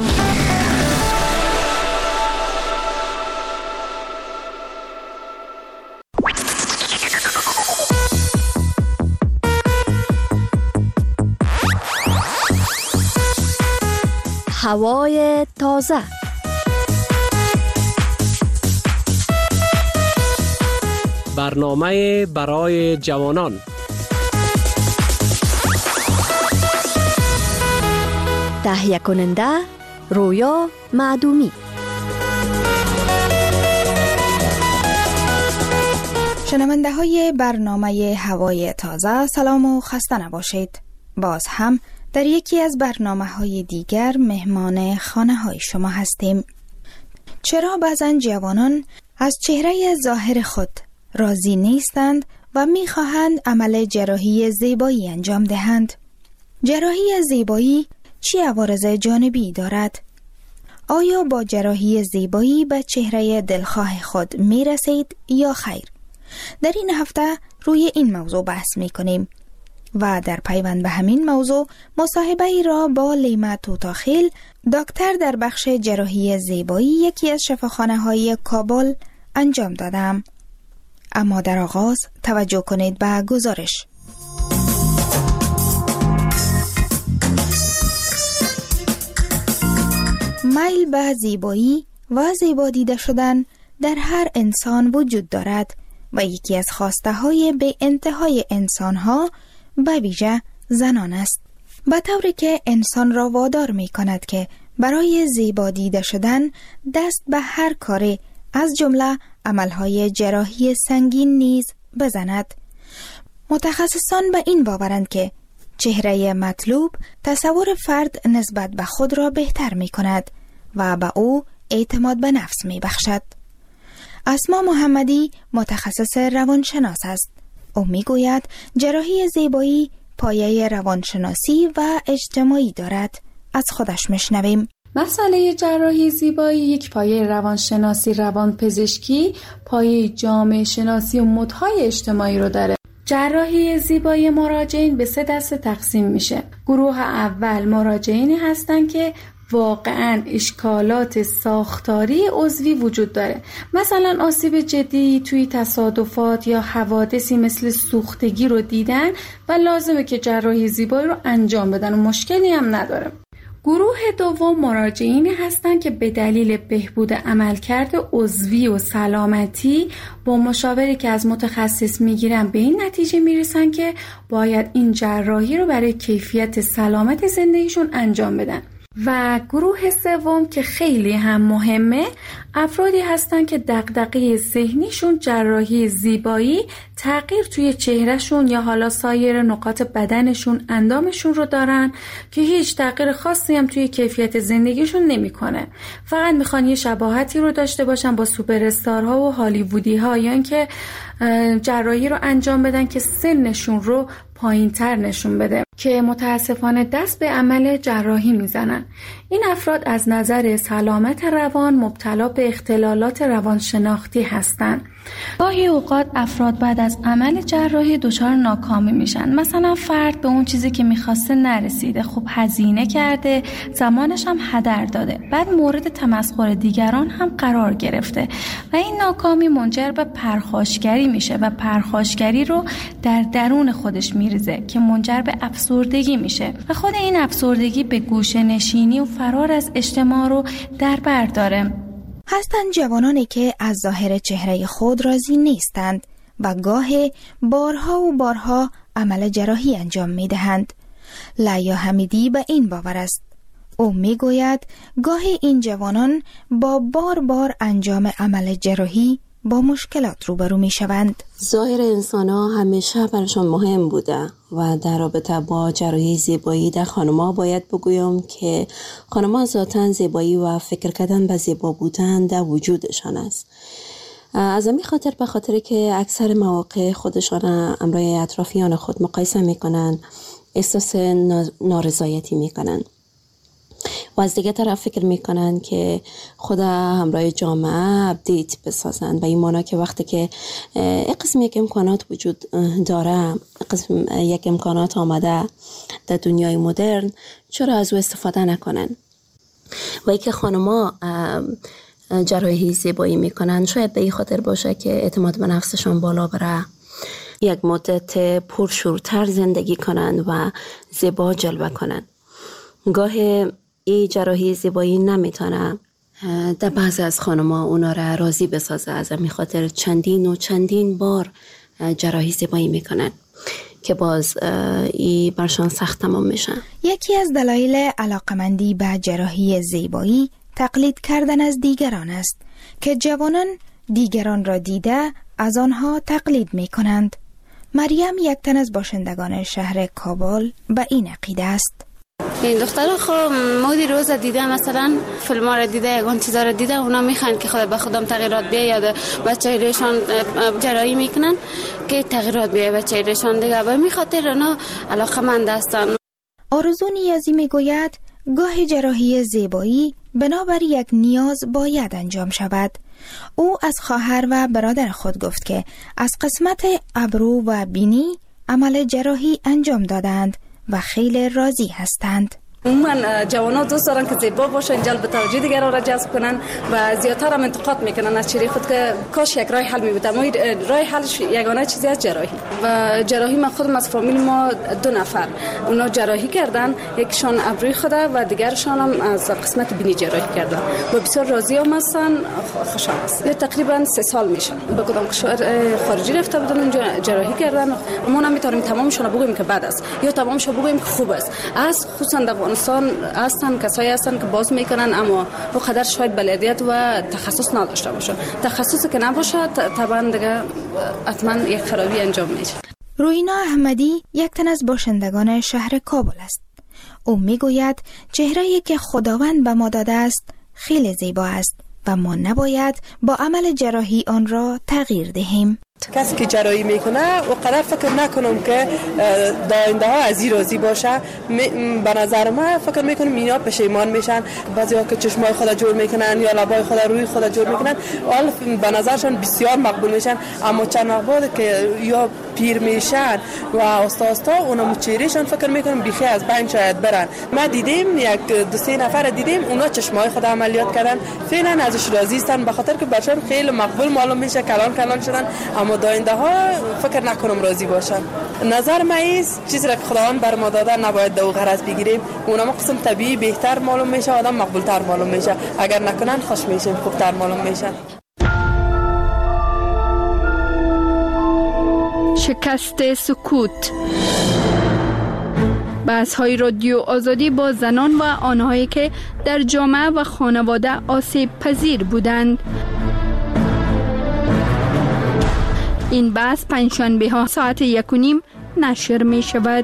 هوای تازه. برنامه برای جوانان. تهیه کننده رویا معدومی. شنونده های برنامه هوای تازه، سلام و خسته نباشید. باز هم در یکی از برنامه‌های دیگر مهمان خانه‌های شما هستیم. چرا بعضن جوانان از چهره ظاهر خود راضی نیستند و می‌خواهند عمل جراحی زیبایی انجام دهند؟ جراحی زیبایی چه عوارض جانبی دارد؟ آیا با جراحی زیبایی به چهره دلخواه خود می‌رسید یا خیر؟ در این هفته روی این موضوع بحث می‌کنیم. و در پیوند به همین موضوع مصاحبه ای را با لیما توتاخیل، دکتر در بخش جراحی زیبایی یکی از شفاخانه‌های کابل انجام دادم. اما در آغاز توجه کنید به گزارش. میل به زیبایی و زیبا دیده شدن در هر انسان وجود دارد و یکی از خواسته های به انتهای انسان ها به ویژه زنان است، به طوری که انسان را وادار می کند که برای زیبا دیده شدن دست به هر کاری از جمله عملهای جراحی سنگین نیز بزند. متخصصان به این باورند که چهره مطلوب تصور فرد نسبت به خود را بهتر می کند و به او اعتماد به نفس می بخشد. اسما محمدی متخصص روانشناس است. او می گوید جراحی زیبایی پایه روانشناسی و اجتماعی دارد از خودش میشنویم. مسئله جراحی زیبایی یک پایه روانشناسی، روانپزشکی، پایه جامعه شناسی و مدهای اجتماعی رو داره. جراحی زیبایی مراجعین به 3 دسته تقسیم میشه. گروه اول مراجعینی هستن که واقعاً اشکالات ساختاری عضوی وجود داره، مثلا آسیب جدی توی تصادفات یا حوادثی مثل سوختگی رو دیدن و لازمه که جراحی زیبایی رو انجام بدن و مشکلی هم نداره. گروه دوم مراجعینی هستند که به دلیل بهبود عملکرد عضوی و سلامتی با مشاوری که از متخصص میگیرن به این نتیجه میرسن که باید این جراحی رو برای کیفیت سلامت زندگیشون انجام بدن. و گروه سوم که خیلی هم مهمه، افرادی هستن که دغدغه ذهنیشون جراحی زیبایی، تغییر توی چهرهشون یا حالا سایر نقاط بدنشون، اندامشون رو دارن که هیچ تغییر خاصی هم توی کیفیت زندگیشون نمیکنه. فقط میخوان یه شباهتی رو داشته باشن با سوپر استارها و هالیوودی ها، یا اینکه جراحی رو انجام بدن که سنشون رو پایین‌تر نشون بده، که متاسفانه دست به عمل جراحی میزنن. این افراد از نظر سلامت روان مبتلا به اختلالات روانشناختی هستند. گاهی اوقات افراد بعد از عمل جراحی دچار ناکامی میشن. مثلا فرد به اون چیزی که میخواسته نرسیده، خب هزینه کرده، زمانش هم هدر داده، بعد مورد تمسخر دیگران هم قرار گرفته و این ناکامی منجر به پرخاشگری میشه و پرخاشگری رو در درون خودش میریزه که منجر به افسردگی میشه و خود این افسردگی به گوشه نشینی و فرار از اجتماع رو در بر داره. هستند جوانانی که از ظاهر چهره خود راضی نیستند و گاهی بارها و بارها عمل جراحی انجام می دهند. لیا حمیدی به این باور است. او می گوید گاهی این جوانان با بار انجام عمل جراحی با مشکلات روبرو می شوند. ظاهر انسان ها همیشه برشان مهم بوده و در رابطه با جراحی زیبایی در خانم‌ها باید بگویم که خانم‌ها ذاتاً زیبایی و فکر کردن به زیبا بودن در وجودشان است. از همین خاطر به خاطر که اکثر مواقع خودشان امرای اطرافیان خود مقایسه میکنن، احساس نارضایتی میکنن و از دیگه طرف فکر میکنن که خدا همراه جامعه اپدیت بسازن، و این معنی که وقتی که یک قسم یک امکانات وجود داره، قسم یک امکانات آمده در دنیای مدرن، چرا از او استفاده نکنن؟ و ای که خانما جراحی زیبایی میکنن شاید به این خاطر باشه که اعتماد به نفسشان بالا بره، یک مدت پرشورتر زندگی کنن و زیبا جلوه کنن. گاه این جراحی زیبایی نمیتونه در بعضی از خانم‌ها اونا را راضی بسازه، از همین خاطر چندین بار جراحی زیبایی میکنن که باز این برشان سخت تمام میشن. یکی از دلایل علاقمندی به جراحی زیبایی تقلید کردن از دیگران است که جوانان دیگران را دیده از آنها تقلید میکنند. مریم یک تن از باشندگان شهر کابل به این عقیده است. این دخترها خب مودی روز دیده، مثلا فیلم ها را دیده، یگان چیزا را دیده، اونا میخوان که خود به خودم تغییرات بیه یا بچه ریشان جراحی میکنن که تغییرات بیه بچه ریشان دیگه، و میخاطر اونا علاقمند هستن. آرزو نیازی میگوید گاه جراحی زیبایی بنابر یک نیاز باید انجام شود. او از خواهر و برادر خود گفت که از قسمت ابرو و بینی عمل جراحی انجام دادند و خیلی راضی هستند. عموما جوانان دوست دارن که زیبا باشن، جلب توجه دیگران را جذب کنن و زیادتر هم انتقاد میکنن از چهره خود که کاش یک راه حل میبود، اما راه حلش یگانه چیزی از جراحی. و جراحی من خودم از فامیل ما 2 نفر اونا جراحی کردن، یکشان ابروی خوده و دیگرشان هم از قسمت بینی جراحی کردن و بسیار راضی هم هستن، خوشحال هستن. تقریبا 3 سال میشه به کدام کشور خارجی رفته بودن اونجا جراحی کردن. ما نمیتونیم تمامشون رو بگیم که بد است یا تمامش رو بگیم که خوب است. از خصوصا در افغانستان هستن کسایی هستن که باز میکنن اما به قدر شاید بلدیت و تخصص نداشته باشه. تخصصی که نباشه طبعا دیگه حتما یک خرابی انجام میشه. روینا احمدی یک تن از باشندگان شهر کابل است. او میگوید چهره‌ای که خداوند به ما داده است خیلی زیبا است و ما نباید با عمل جراحی آن را تغییر دهیم. کسی که جراحی میکنه و قدر فکر نکنم که داینده ها از این راضی باشه. به نظر من فکر میکنم اینا پشیمان میشن. بعضیا که چشمای خود جور میکنن یا لبای خود روی خود جور میکنن حال به نظرشون بسیار مقبول میشن، اما چند وقت بعد که یا پیر میشن و آستا اونم چهرهشون فکر میکنم بیخی از بین شاید برن. ما دیدیم یک دو سه نفر دیدیم اونا چشمای خود عملیات کردن، فعلا ازش راضی هستن به خاطر که برشون خیلی مقبول معلوم میشه، کلان شدن، اما داینده ها فکر نکنم راضی باشن. نظر من است چیزی را که خداوند بر ما داده نباید دو غرض بگیریم. اونم قسم طبیعی بهتر معلوم میشه، آدم مقبول تر معلوم میشه، اگر نکنن خوش میشیم، خوبتر معلوم میشه. شکست سکوت. بحث‌های رادیو آزادی با زنان و آنهایی که در جامعه و خانواده آسیب پذیر بودند. این بحث پنجشنبه ها ساعت 1:30 نشر می شود.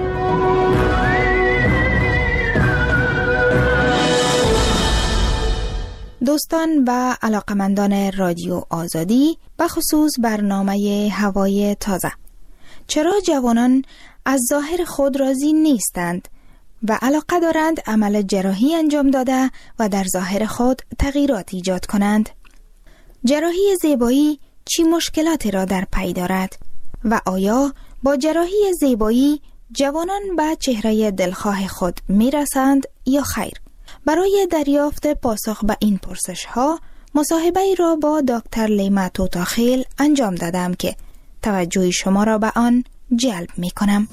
دوستان و علاقمندان رادیو آزادی، بخصوص برنامه هوای تازه، چرا جوانان از ظاهر خود راضی نیستند و علاقه دارند عمل جراحی انجام داده و در ظاهر خود تغییرات ایجاد کنند؟ جراحی زیبایی چی مشکلاتی را در پی دارد و آیا با جراحی زیبایی جوانان به چهره دلخواه خود میرسند یا خیر؟ برای دریافت پاسخ به این پرسش ها مصاحبه را با دکتر لیما توتاخیل انجام دادم که توجه شما را به آن جلب می کنم.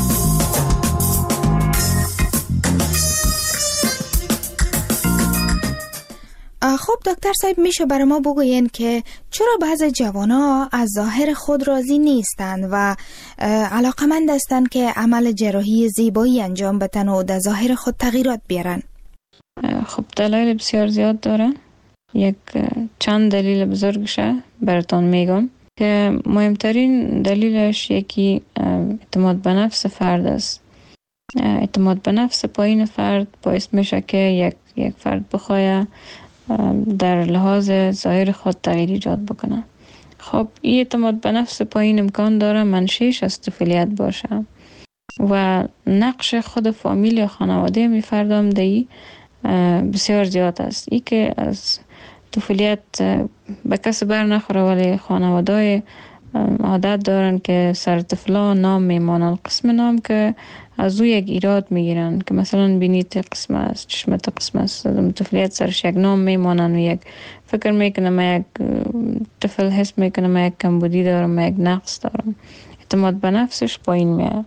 خب دکتر صاحب، میشه برای ما بگوین که چرا بعض جوانا از ظاهر خود راضی نیستند و علاقمند هستند که عمل جراحی زیبایی انجام بدن و در ظاهر خود تغییرات بیارن؟ خب دلایل بسیار زیاد داره. یک چند دلیل بزرگشه براتون میگم که مهمترین دلیلش یکی اعتماد به نفس فرد است. اعتماد به نفس پایین فرد باعث میشه که یک فرد بخواه در لحاظ ظاهر خود تغییر ایجاد بکنه. خب این اعتماد به نفس پایین امکان داره منشأش از طفولیت باشه و نقش خود فامیل یا خانواده می فردام دی بسیار زیاد است. ای که از طفولیت به کس بر نخوره ولی خانواده عادت دارن که سر طفلا نام میمانن، قسم نام که از او یک ایراد میگیرن که مثلا بینیت قسم است، چشمت قسم است، طفولیت سرش یک نام میمانن و یک فکر میکنه ما یک طفل حس میکنه ما یک کمبودی دارم، ما یک نقص دارم، اعتماد به نفسش پایین میاد.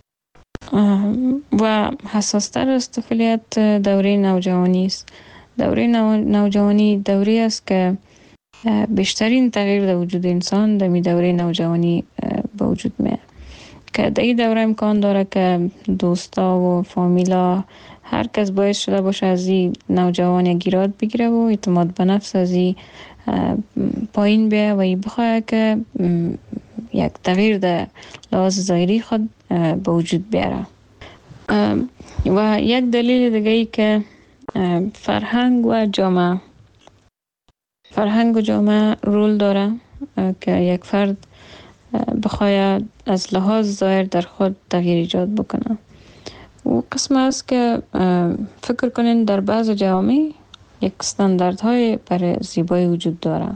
و حساس تر از طفولیت دوره نوجوانی است. دوره نوجوانی دوره است که بیشترین تغییر در وجود انسان در دوره نوجوانی به وجود میاد که در این دوره امکان داره که دوستا و فامیلا هر کس باعث شده باشه از این نوجوان گیراد بگیره و اعتماد به نفس از این پایین بیه و این بخواه که یک تغییر در لحاظ ظاهری خود به وجود بیاره. و یک دلیل دیگه ای که فرهنگ و جامعه رول داره که یک فرد بخواه از لحاظ ظاهر در خود تغییر ایجاد بکنه. و قسم است که فکر کنین در بعض جوامع یک استانداردهای برای زیبایی وجود داره.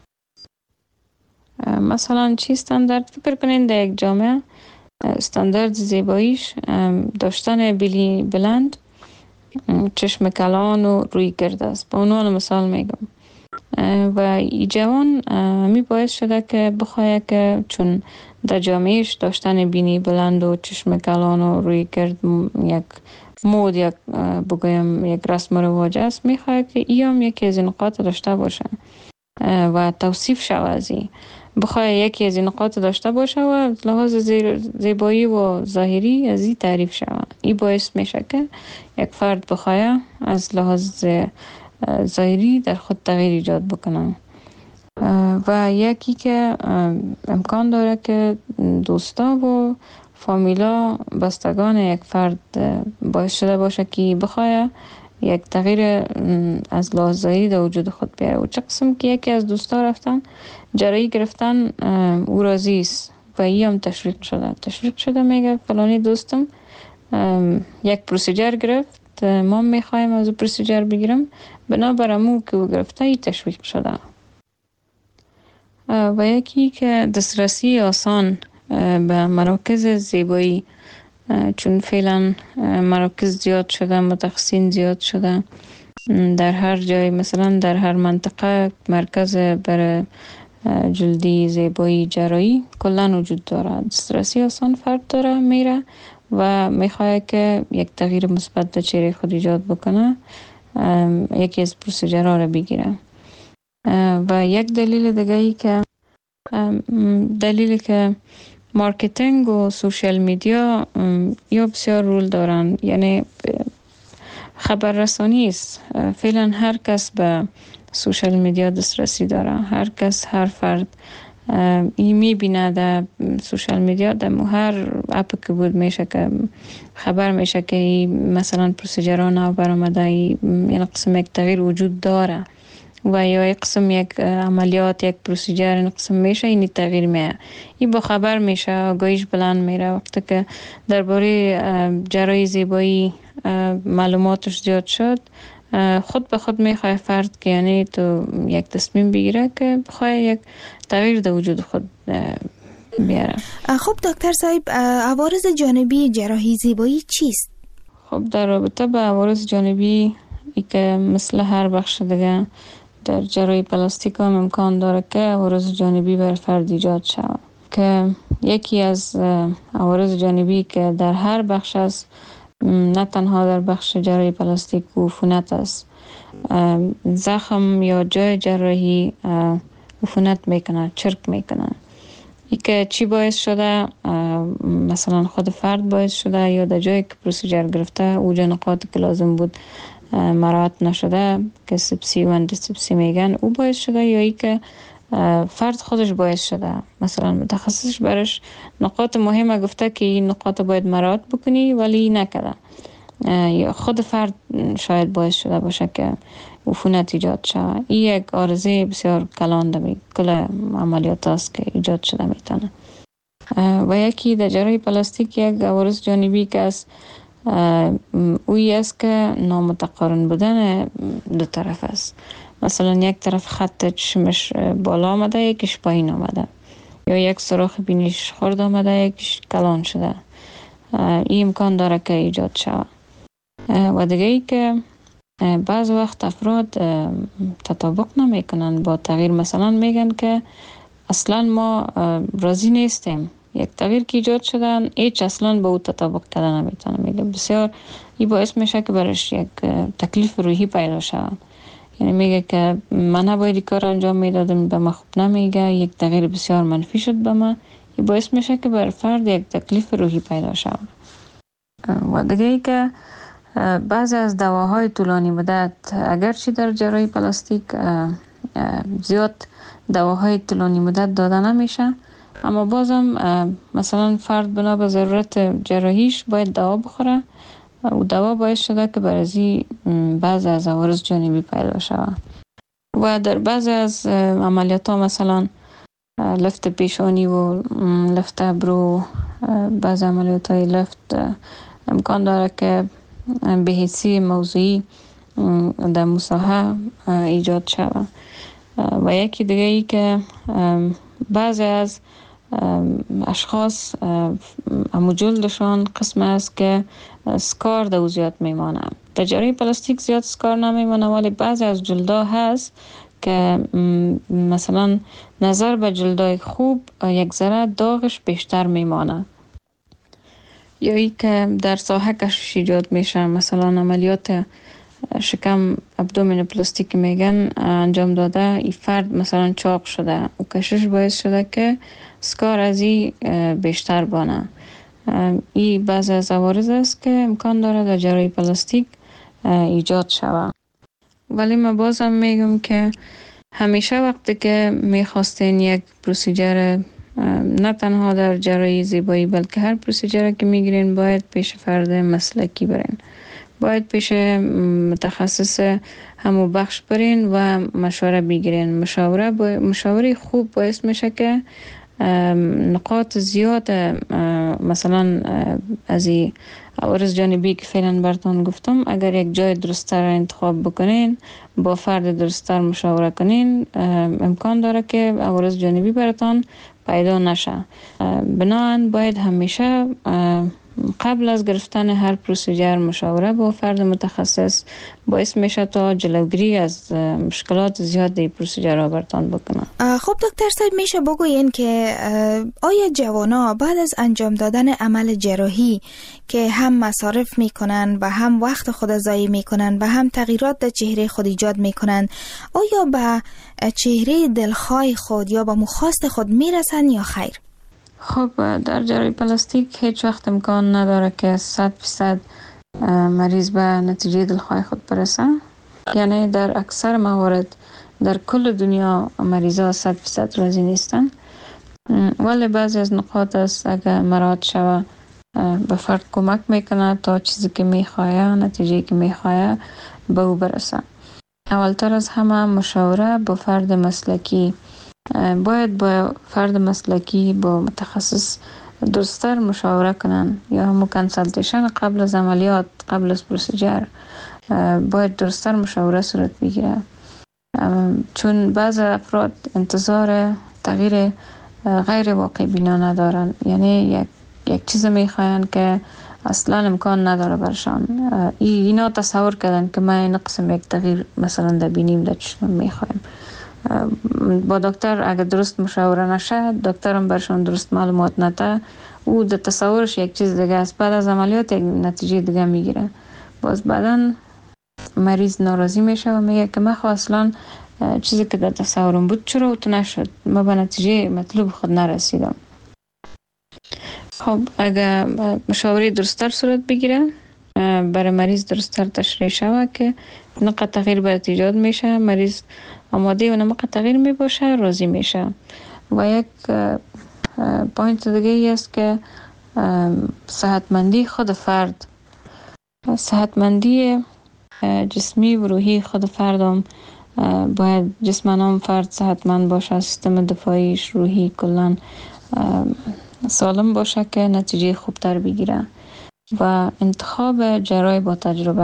مثلا چی استاندارد؟ فکر کنین در یک جامعه استاندارد زیباییش داشتن بیلی بلند، چشم کلان و روی گرد است. به عنوان مثال میگم. و ای جوان می باعث شده که بخواه که چون در جامعهش داشتن بینی بلند و چشم کلان و روی گرد یک مود، یک بگویم یک رسم و رواج است، میخواه که ای هم یکی از این نقاط داشته باشه و توصیف شود از این. بخواه یکی از این نقاط داشته باشه و لحاظ زیبایی و ظاهری از این تعریف شود. این باعث میشه که یک فرد بخواه از لحاظ ظاهری در خود تغییر ایجاد بکنه. و یکی که امکان داره که دوستا و فامیلا بستگان یک فرد باعث شده باشه که بخواه یک تغییر از لحظه‌ای در وجود خود بیاره. و چه قسم که یکی از دوستا رفتن جراحی گرفتن، او راضی است و ای هم تشویق شده میگه فلانی دوستم یک پروسیجر گرفت، ما میخوایم از پروسیجر بگیرم، بنابرامو که او گرفته ای تشویق شده. و یکی که دسترسی آسان به مراکز زیبایی، چون فعلا مراکز زیاد شده، متخصصین زیاد شده، در هر جای مثلا در هر منطقه مرکز برای جلدی زیبایی جراحی کلا وجود داره. دسترسی آسان فرد داره میره و میخواد که یک تغییر مثبت در چهره خود ایجاد بکنه، یکی از پروسیجرها را بگیره. و یک دلیل دیگه ای که مارکتینگ و سوشال میدیا یا بسیار رول دارن، یعنی خبررسانی است. فعلا هر کس به سوشال میدیا دسترسی داره، هر کس، هر فرد ای میبینه در سوشال میدیا، در هر اپ که بود میشه که خبر میشه که ای مثلا پروسیجرها نو برآمده، یعنی قسم یک تغییر وجود داره و یا یک قسم یک عملیات، یک پروسیجر این قسم میشه، این تغییر میه، این با خبر میشه، آگاهیش بلند میره. وقتی که درباره جراحی زیبایی معلوماتش زیاد شد، خود به خود میخواه فرد که یعنی تو یک تصمیم بگیره که بخواه یک تغییر در وجود خود بیاره. خب دکتر صاحب، عوارض جانبی جراحی زیبایی چیست؟ خب در رابطه با عوارض جانبی ای که مثل هر بخش دیگه در جراحی پلاستیک هم امکان داره که عوارض جانبی بر فرد ایجاد شود، که یکی از عوارض جانبی که در هر بخش است، نه تنها در بخش جراحی پلاستیک و عفونت است. زخم یا جای جراحی عفونت میکنه، چرک میکنه. ای که چی باعث شده؟ مثلا خود فرد باعث شده، یا در جایی که پروسیجر گرفته اوجا نقاط که لازم بود مراعات نشده که سپسی و اندوسپسی میگن، او باعث شده، یا ای که فرد خودش باعث شده. مثلا متخصصش برش نقاط مهمه گفته که این نقاط باید مراعات بکنی ولی نکرده، یا خود فرد شاید باعث شده باشه که عفونت ایجاد شده. این یک عارضه بسیار کلان در کل عملیات است که ایجاد شده میتونه. و یکی در جراحی پلاستیک یک عوارض جانبی که است، اوی است که نامتقارن بودن دو طرف است. مثلا یک طرف خط چشمش بالا آمده، یکیش پایین آمده، یا یک سوراخ بینیش خرد آمده، یکیش کلان شده. این امکان داره که ایجاد شود. و دیگه ای که بعض وقت افراد تطابق نمیکنن با تغییر، مثلا میگن که اصلا ما راضی نیستیم، یک تغییر که ایجاد شدن هیچ اصلا با او تطابق کردن نمیتونه. میگه بسیار این باعث میشه که برش یک تکلیف روحی پیدا شود. یعنی میگه که من نباید این کار انجام میدادم، به من خوب نمیگه، یک تغییر بسیار منفی شد به من. این باعث میشه که بر فرد یک تکلیف روحی پیدا شود. و دیگه ای که بعضی از دواهای طولانی مدت، اگرچه در جراحی پلاستیک زیاد دواهای طولانی مدت داده نمیشه، اما بازم مثلا فرد بنا به ضرورت جراحیش باید دوا بخوره و دوا باعث شده که برازی بعضی از عوارض جانبی پیدا شود. و در بعضی از عملیات ها مثلا لفت پیشانی و لفت ابرو، بعضی عملیات های لفت امکان داره که به حسی موضوعی در مساحه ایجاد شود. و یکی دیگه ای که بعضی از اشخاص امو جلدشان قسم است که سکار در زیاد میمانه. در جراحی پلاستیک زیاد سکار نمیمانه، ولی بعضی از جلدا هست که مثلا نظر به جلدای خوب یک ذره داغش بیشتر میمانه، یا ای که در ساحه کشش ایجاد میشه. مثلا عملیات شکم ابدومین پلاستیک میگن انجام داده، این فرد مثلا چاق شده و کشش باعث شده که سکار از این بیشتر بانه. این بعضی از عوارض است که امکان داره در جراحی پلاستیک ایجاد شود. ولی من بازم میگم که همیشه وقتی که میخواستین یک پروسیجر، نه تنها در جراحی زیبایی بلکه هر پروسیجر که میگیرین، باید پیش فرد مسلکی برین. باید پیش متخصص همو بخش برین و مشوره بگیرین. مشوره خوب باعث میشه که نقاط زیاد مثلا از عوارض جانبی که فعلا براتون گفتم، اگر یک جای درست‌تر انتخاب بکنین، با فرد درست‌تر مشاوره کنین، امکان داره که عوارض جانبی براتون پیدا نشه. بنابراین باید همیشه قبل از گرفتن هر پروسیجر مشاوره با فرد متخصص باعث میشه تا جلوگیری از مشکلات زیاد در پروسیجر را برتان بکنه. خب دکتر صاحب، میشه بگوین که آیا جوانا بعد از انجام دادن عمل جراحی که هم مصارف میکنن و هم وقت خود ضایع میکنن و هم تغییرات در چهره خود ایجاد میکنن، آیا به چهره دلخواه خود یا به مخواست خود میرسن یا خیر؟ خب در جراحی پلاستیک هیچ وقت امکان نداره که 100% مریض به نتیجه دلخواه خود برسه. یعنی در اکثر موارد در کل دنیا مریضا 100% راضی نیستن، ولی بعضی از نقاط است اگر مراعات شود به فرد کمک میکنه تا چیزی که میخواه، نتیجه که میخواه به او برسه. اولتر از همه مشاوره با فرد مسلکی. باید با فرد مسلکی، با متخصص درست‌تر مشاوره کنن، یا همون کنسلتیشن قبل از عملیات، قبل از پروسیجر باید درست‌تر مشاوره صورت بگیره، چون بعض افراد انتظار تغییر غیر واقع بینا ندارن. یعنی یک چیز میخواین که اصلا امکان نداره برشان. اینا تصور کردن که ما این قسم یک تغییر مثلا در بینیم در چشم میخوایم. با دکتر اگر درست مشاوره نشه، دکترم برشان درست معلومات نده، او در تصورش یک چیز دیگه است، بعد از عملیات یک نتیجه دیگه میگیره. باز بعدن مریض ناراضی میشه و میگه که من اصلا چیزی که در تصورم بود چرا اوت نشد، ما به نتیجه مطلوب خود نرسیدم. خب اگر مشاوره درست‌تر صورت بگیره، برای مریض درست‌تر تشریح شود که نقطه تغییر باید ایجاد میشه، مریض آماده و نمق تغییر می باشه، راضی میشه. و یک پوینت دیگه ای است که صحتمندی خود فرد، صحتمندی جسمی و روحی خود فردم باید جسمانم فرد صحتمند باشه، سیستم دفاعیش، روحی کلن سالم باشه که نتیجه خوبتر بگیره. و انتخاب جراح با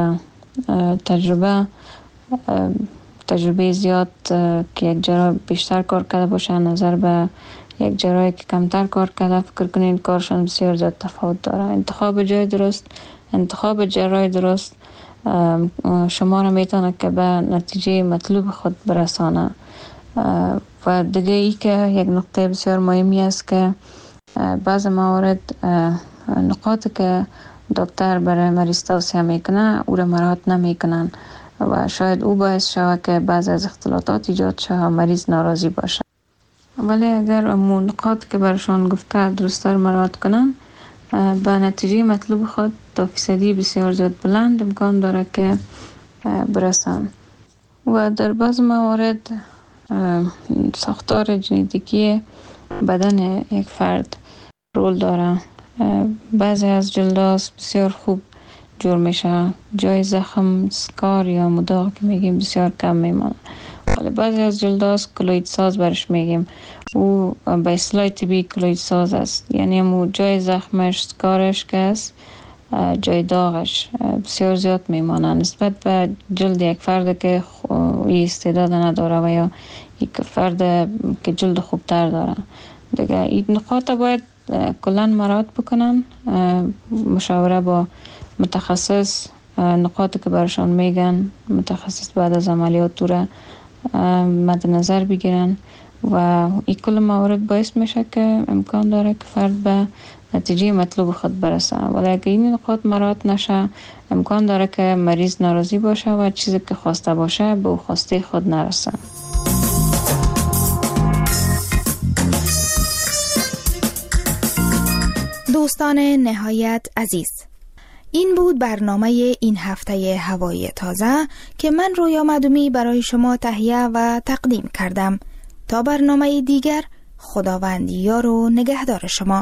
تجربه زیاد که یک جراح بیشتر کار کرده باشه نظر به یک جراحی که کمتر کار کرده، فکر کنین کارشان بسیار زیاد تفاوت داره. انتخاب جای درست، انتخاب جراح درست شما را میتونه که به نتیجه مطلوب خود برسانه. و دیگه ای که یک نقطه بسیار مهمی است که بعض موارد نقاطی که دکتر برای مریض توصیه میکنه او را مراعات نمیکنن و شاید او باعث شود که بعض از اختلالات ایجاد شود و مریض ناراضی باشه. ولی اگر امون نقاط که برشان گفته درست‌تر مراعات کنن، به نتیجه مطلوب خود تا فیصدی بسیار زیاد بلند امکان داره که برسن. و در بعض موارد ساختار ژنتیکی بدن یک فرد رول داره. بعضی از جلداست بسیار خوب جور میشه، جای زخم، سکار یا مداغ که میگیم بسیار کم میمانه. ولی بعضی از جلداست کلوید ساز برش میگیم، او به اصطلاح طبی کلوید ساز است. یعنی امو جای زخمش، سکارش که است، جای داغش بسیار زیاد میمانه نسبت به جلد یک فرد که استعداد نداره و یا یک فرد که جلد خوبتر داره. دیگه این نقاط باید کلان مراعات بکنن، مشاوره با متخصص، نقاطی که برشان میگن متخصص بعد از عملیات را مد نظر بگیرن و این کل موارد باعث میشه که امکان داره که فرد به نتیجه مطلوب خود برسه. ولی اگه این نقاط مراعات نشه، امکان داره که مریض ناراضی باشه و چیزی که خواسته باشه به او خواسته خود نرسه. دوستان نهایت عزیز، این بود برنامه این هفته هوای تازه که من رویا معدومی برای شما تهیه و تقدیم کردم. تا برنامه دیگر، خداوند یار و نگهدار شما.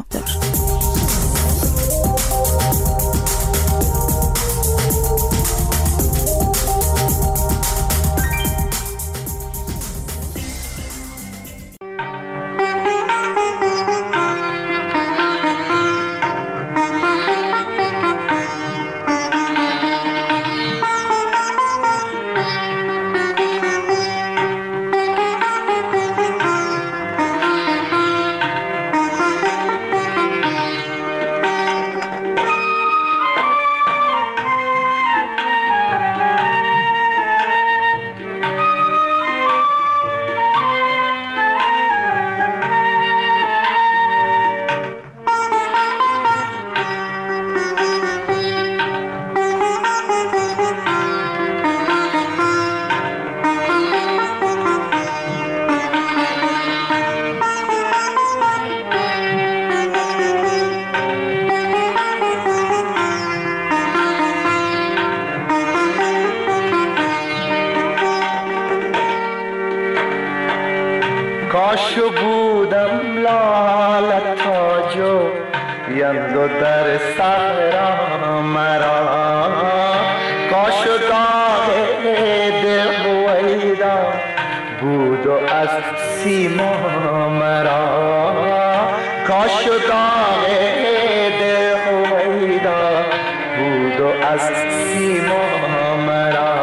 کاش بودم لال تاجو یندو در صحرا مرا کاش داغ دل هویدا بود و از سیما مرا کاش داغ دل هویدا بود و از سیما مرا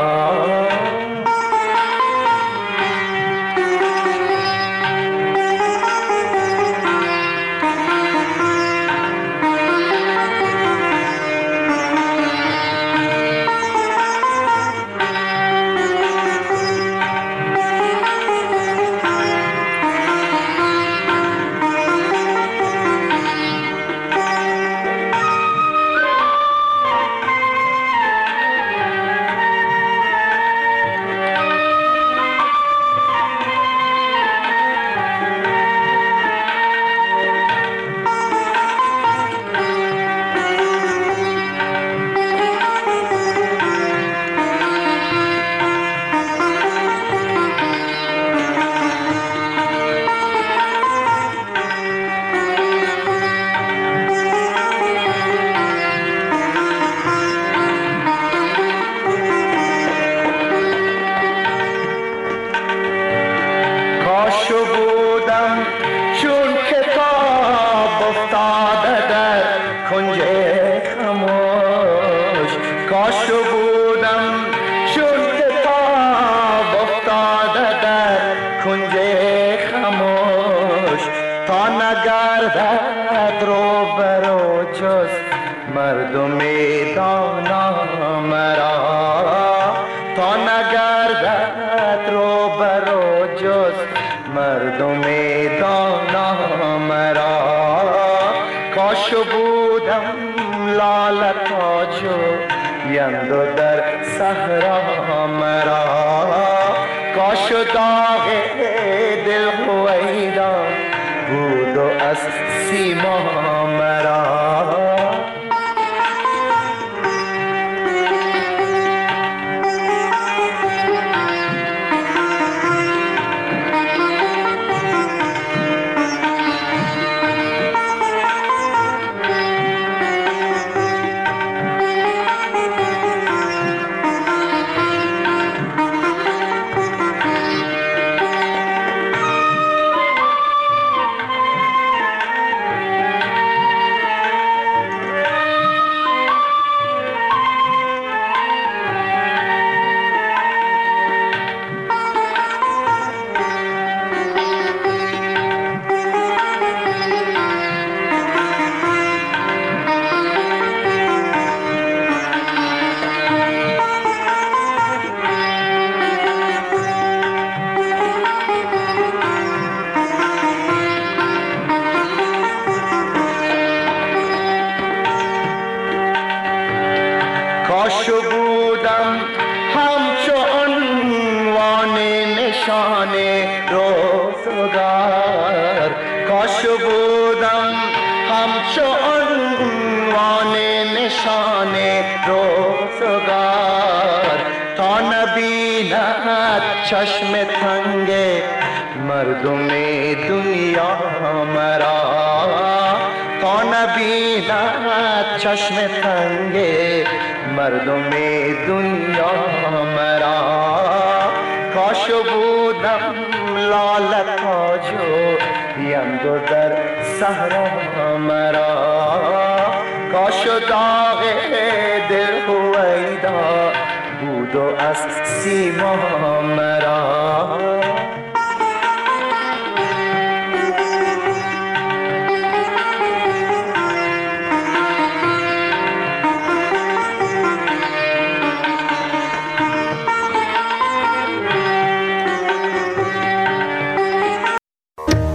مردم دانا مرا تا نگردد رو برو جز مردم دانا مرا کاش بودم لال تاجو یندو در صحرا مرا کاش داغ دل هویدا بود و از سیما مرا کاش بودم همچو عنوان نشان روزگار کاش بودم همچو عنوان نشان روزگار تا نبیند چشم تنگ مردم دنیا مرا تا نبیند چشم تنگ مردم دنیا مرا کاش بودم لال تاجو یندو در صحرا مرا کاش داغ دل هویدا بود و از سیما مرا